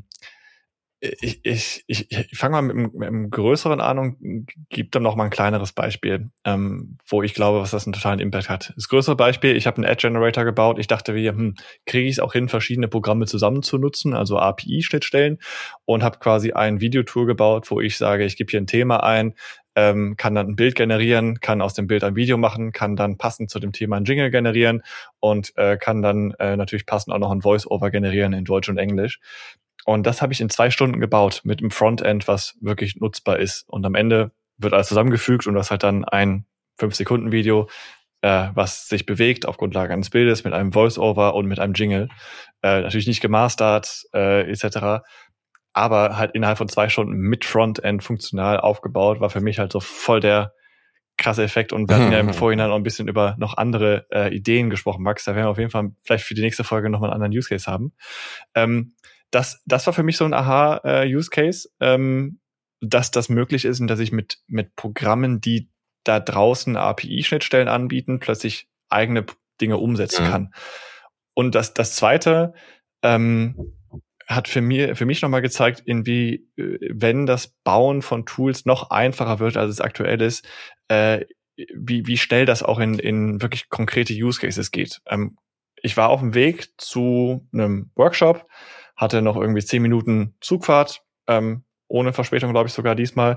ich fange mal mit einem größeren an und gebe dann noch mal ein kleineres Beispiel, wo ich glaube, was das einen totalen Impact hat. Das größere Beispiel, ich habe einen Ad-Generator gebaut. Ich dachte, kriege ich es auch hin, verschiedene Programme zusammen zu nutzen, also API-Schnittstellen, und habe quasi ein Videotool gebaut, wo ich sage, ich gebe hier ein Thema ein, kann dann ein Bild generieren, kann aus dem Bild ein Video machen, kann dann passend zu dem Thema ein Jingle generieren und kann dann natürlich passend auch noch ein Voice-Over generieren in Deutsch und Englisch. Und das habe ich in 2 Stunden gebaut mit einem Frontend, was wirklich nutzbar ist. Und am Ende wird alles zusammengefügt und das halt dann ein 5-Sekunden-Video, was sich bewegt auf Grundlage eines Bildes mit einem Voice-Over und mit einem Jingle. Natürlich nicht gemastert, etc., aber halt innerhalb von 2 Stunden mit Frontend funktional aufgebaut, war für mich halt so voll der krasse Effekt. Und wir hatten ja im Vorhinein auch ein bisschen über noch andere Ideen gesprochen, Max. Da werden wir auf jeden Fall vielleicht für die nächste Folge nochmal einen anderen Use Case haben. Das war für mich so ein Aha-Use-Case, dass das möglich ist und dass ich mit Programmen, die da draußen API-Schnittstellen anbieten, plötzlich eigene Dinge umsetzen kann. Und das Zweite hat für mich nochmal gezeigt, wenn das Bauen von Tools noch einfacher wird, als es aktuell ist, wie schnell das auch in wirklich konkrete Use Cases geht. Ich war auf dem Weg zu einem Workshop, hatte noch irgendwie 10 Minuten Zugfahrt, ohne Verspätung, glaube ich, sogar diesmal.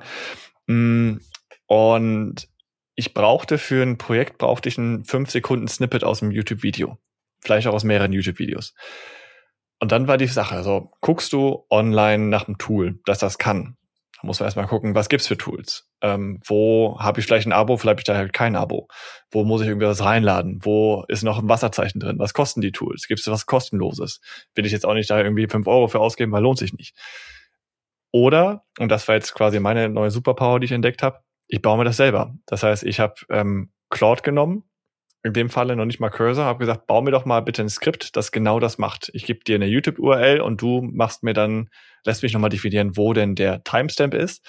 Und ich brauchte für ein Projekt ein 5-Sekunden-Snippet aus einem YouTube-Video. Vielleicht auch aus mehreren YouTube-Videos. Und dann war die Sache, also guckst du online nach einem Tool, das kann. Da muss man erstmal gucken, was gibt's für Tools? Wo habe ich vielleicht ein Abo, vielleicht habe ich da halt kein Abo. Wo muss ich irgendwie was reinladen? Wo ist noch ein Wasserzeichen drin? Was kosten die Tools? Gibt es was Kostenloses? Will ich jetzt auch nicht da irgendwie 5 Euro für ausgeben, weil lohnt sich nicht. Oder, und das war jetzt quasi meine neue Superpower, die ich entdeckt habe, ich baue mir das selber. Das heißt, ich habe Claude genommen, in dem Falle noch nicht mal Cursor, habe gesagt, bau mir doch mal bitte ein Skript, das genau das macht. Ich gebe dir eine YouTube-URL und du lässt mich nochmal definieren, wo denn der Timestamp ist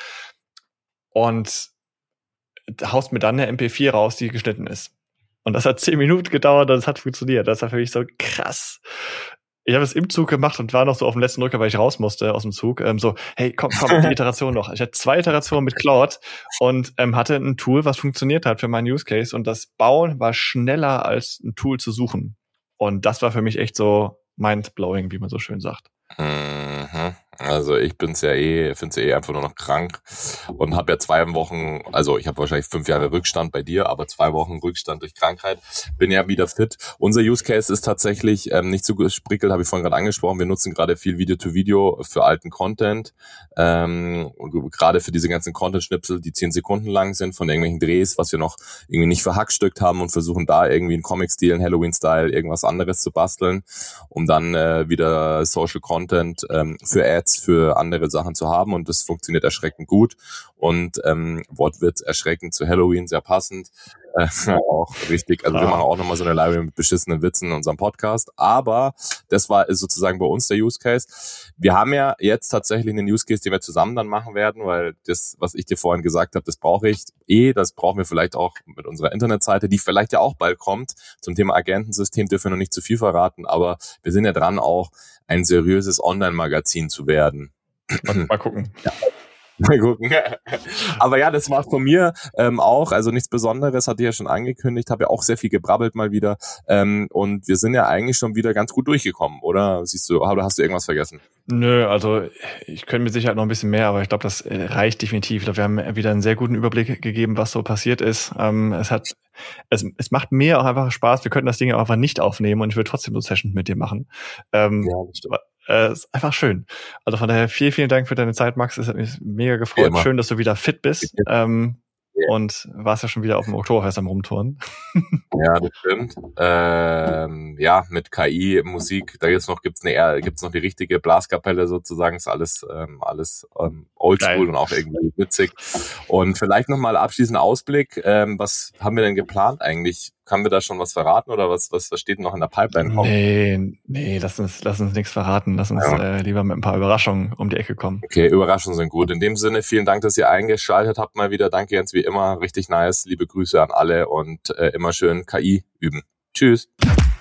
und haust mir dann eine MP4 raus, die geschnitten ist. Und das hat 10 Minuten gedauert und es hat funktioniert. Das war für mich so krass. Ich habe es im Zug gemacht und war noch so auf dem letzten Drücker, weil ich raus musste aus dem Zug. Hey, komm, die Iteration noch. Ich hatte 2 Iterationen mit Claude und hatte ein Tool, was funktioniert hat für meinen Use Case. Und das Bauen war schneller als ein Tool zu suchen. Und das war für mich echt so mind-blowing, wie man so schön sagt. Also ich finde es ja einfach nur noch krank und habe ja 2 Wochen, also ich habe wahrscheinlich 5 Jahre Rückstand bei dir, aber 2 Wochen Rückstand durch Krankheit, bin ja wieder fit. Unser Use Case ist tatsächlich nicht so gesprickelt, habe ich vorhin gerade angesprochen, wir nutzen gerade viel Video-to-Video für alten Content, und gerade für diese ganzen Content-Schnipsel, die 10 Sekunden lang sind von irgendwelchen Drehs, was wir noch irgendwie nicht verhackstückt haben und versuchen da irgendwie einen Comic-Stil, einen Halloween-Style, irgendwas anderes zu basteln, um dann wieder Social Content für Ads, für andere Sachen zu haben, und das funktioniert erschreckend gut und Wortwitz erschreckend zu Halloween, sehr passend. Auch richtig, also wir machen auch nochmal so eine Library mit beschissenen Witzen in unserem Podcast, aber das ist sozusagen bei uns der Use Case. Wir haben ja jetzt tatsächlich einen Use Case, den wir zusammen dann machen werden, weil das, was ich dir vorhin gesagt habe, das brauche ich das brauchen wir vielleicht auch mit unserer Internetseite, die vielleicht ja auch bald kommt. Zum Thema Agentensystem dürfen wir noch nicht zu viel verraten, aber wir sind ja dran, auch ein seriöses Online-Magazin zu werden. Mal gucken. Ja. Mal gucken. Aber ja, das war von mir auch, also nichts Besonderes, hatte ich ja schon angekündigt, habe ja auch sehr viel gebrabbelt mal wieder, und wir sind ja eigentlich schon wieder ganz gut durchgekommen, oder? Hast du irgendwas vergessen? Nö, also ich könnte mit Sicherheit noch ein bisschen mehr, aber ich glaube, das reicht definitiv. Ich glaube, wir haben wieder einen sehr guten Überblick gegeben, was so passiert ist. Es macht mir auch einfach Spaß. Wir könnten das Ding auch einfach nicht aufnehmen und ich würde trotzdem so Sessions mit dir machen. ist einfach schön. Also von daher vielen Dank für deine Zeit, Max. Es hat mich mega gefreut. Schön, dass du wieder fit bist. Und warst ja schon wieder auf dem Oktoberfest am Rumtouren. Ja, das stimmt. Ja, mit KI, Musik, da gibt's noch die richtige Blaskapelle sozusagen, ist alles oldschool und auch irgendwie witzig. Und vielleicht nochmal abschließend Ausblick, was haben wir denn geplant eigentlich? Haben wir da schon was verraten oder was steht noch in der Pipeline? Nee, lass uns nichts verraten. Lass uns lieber mit ein paar Überraschungen um die Ecke kommen. Okay, Überraschungen sind gut. In dem Sinne, vielen Dank, dass ihr eingeschaltet habt mal wieder. Danke Jens, wie immer. Richtig nice. Liebe Grüße an alle und immer schön KI üben. Tschüss.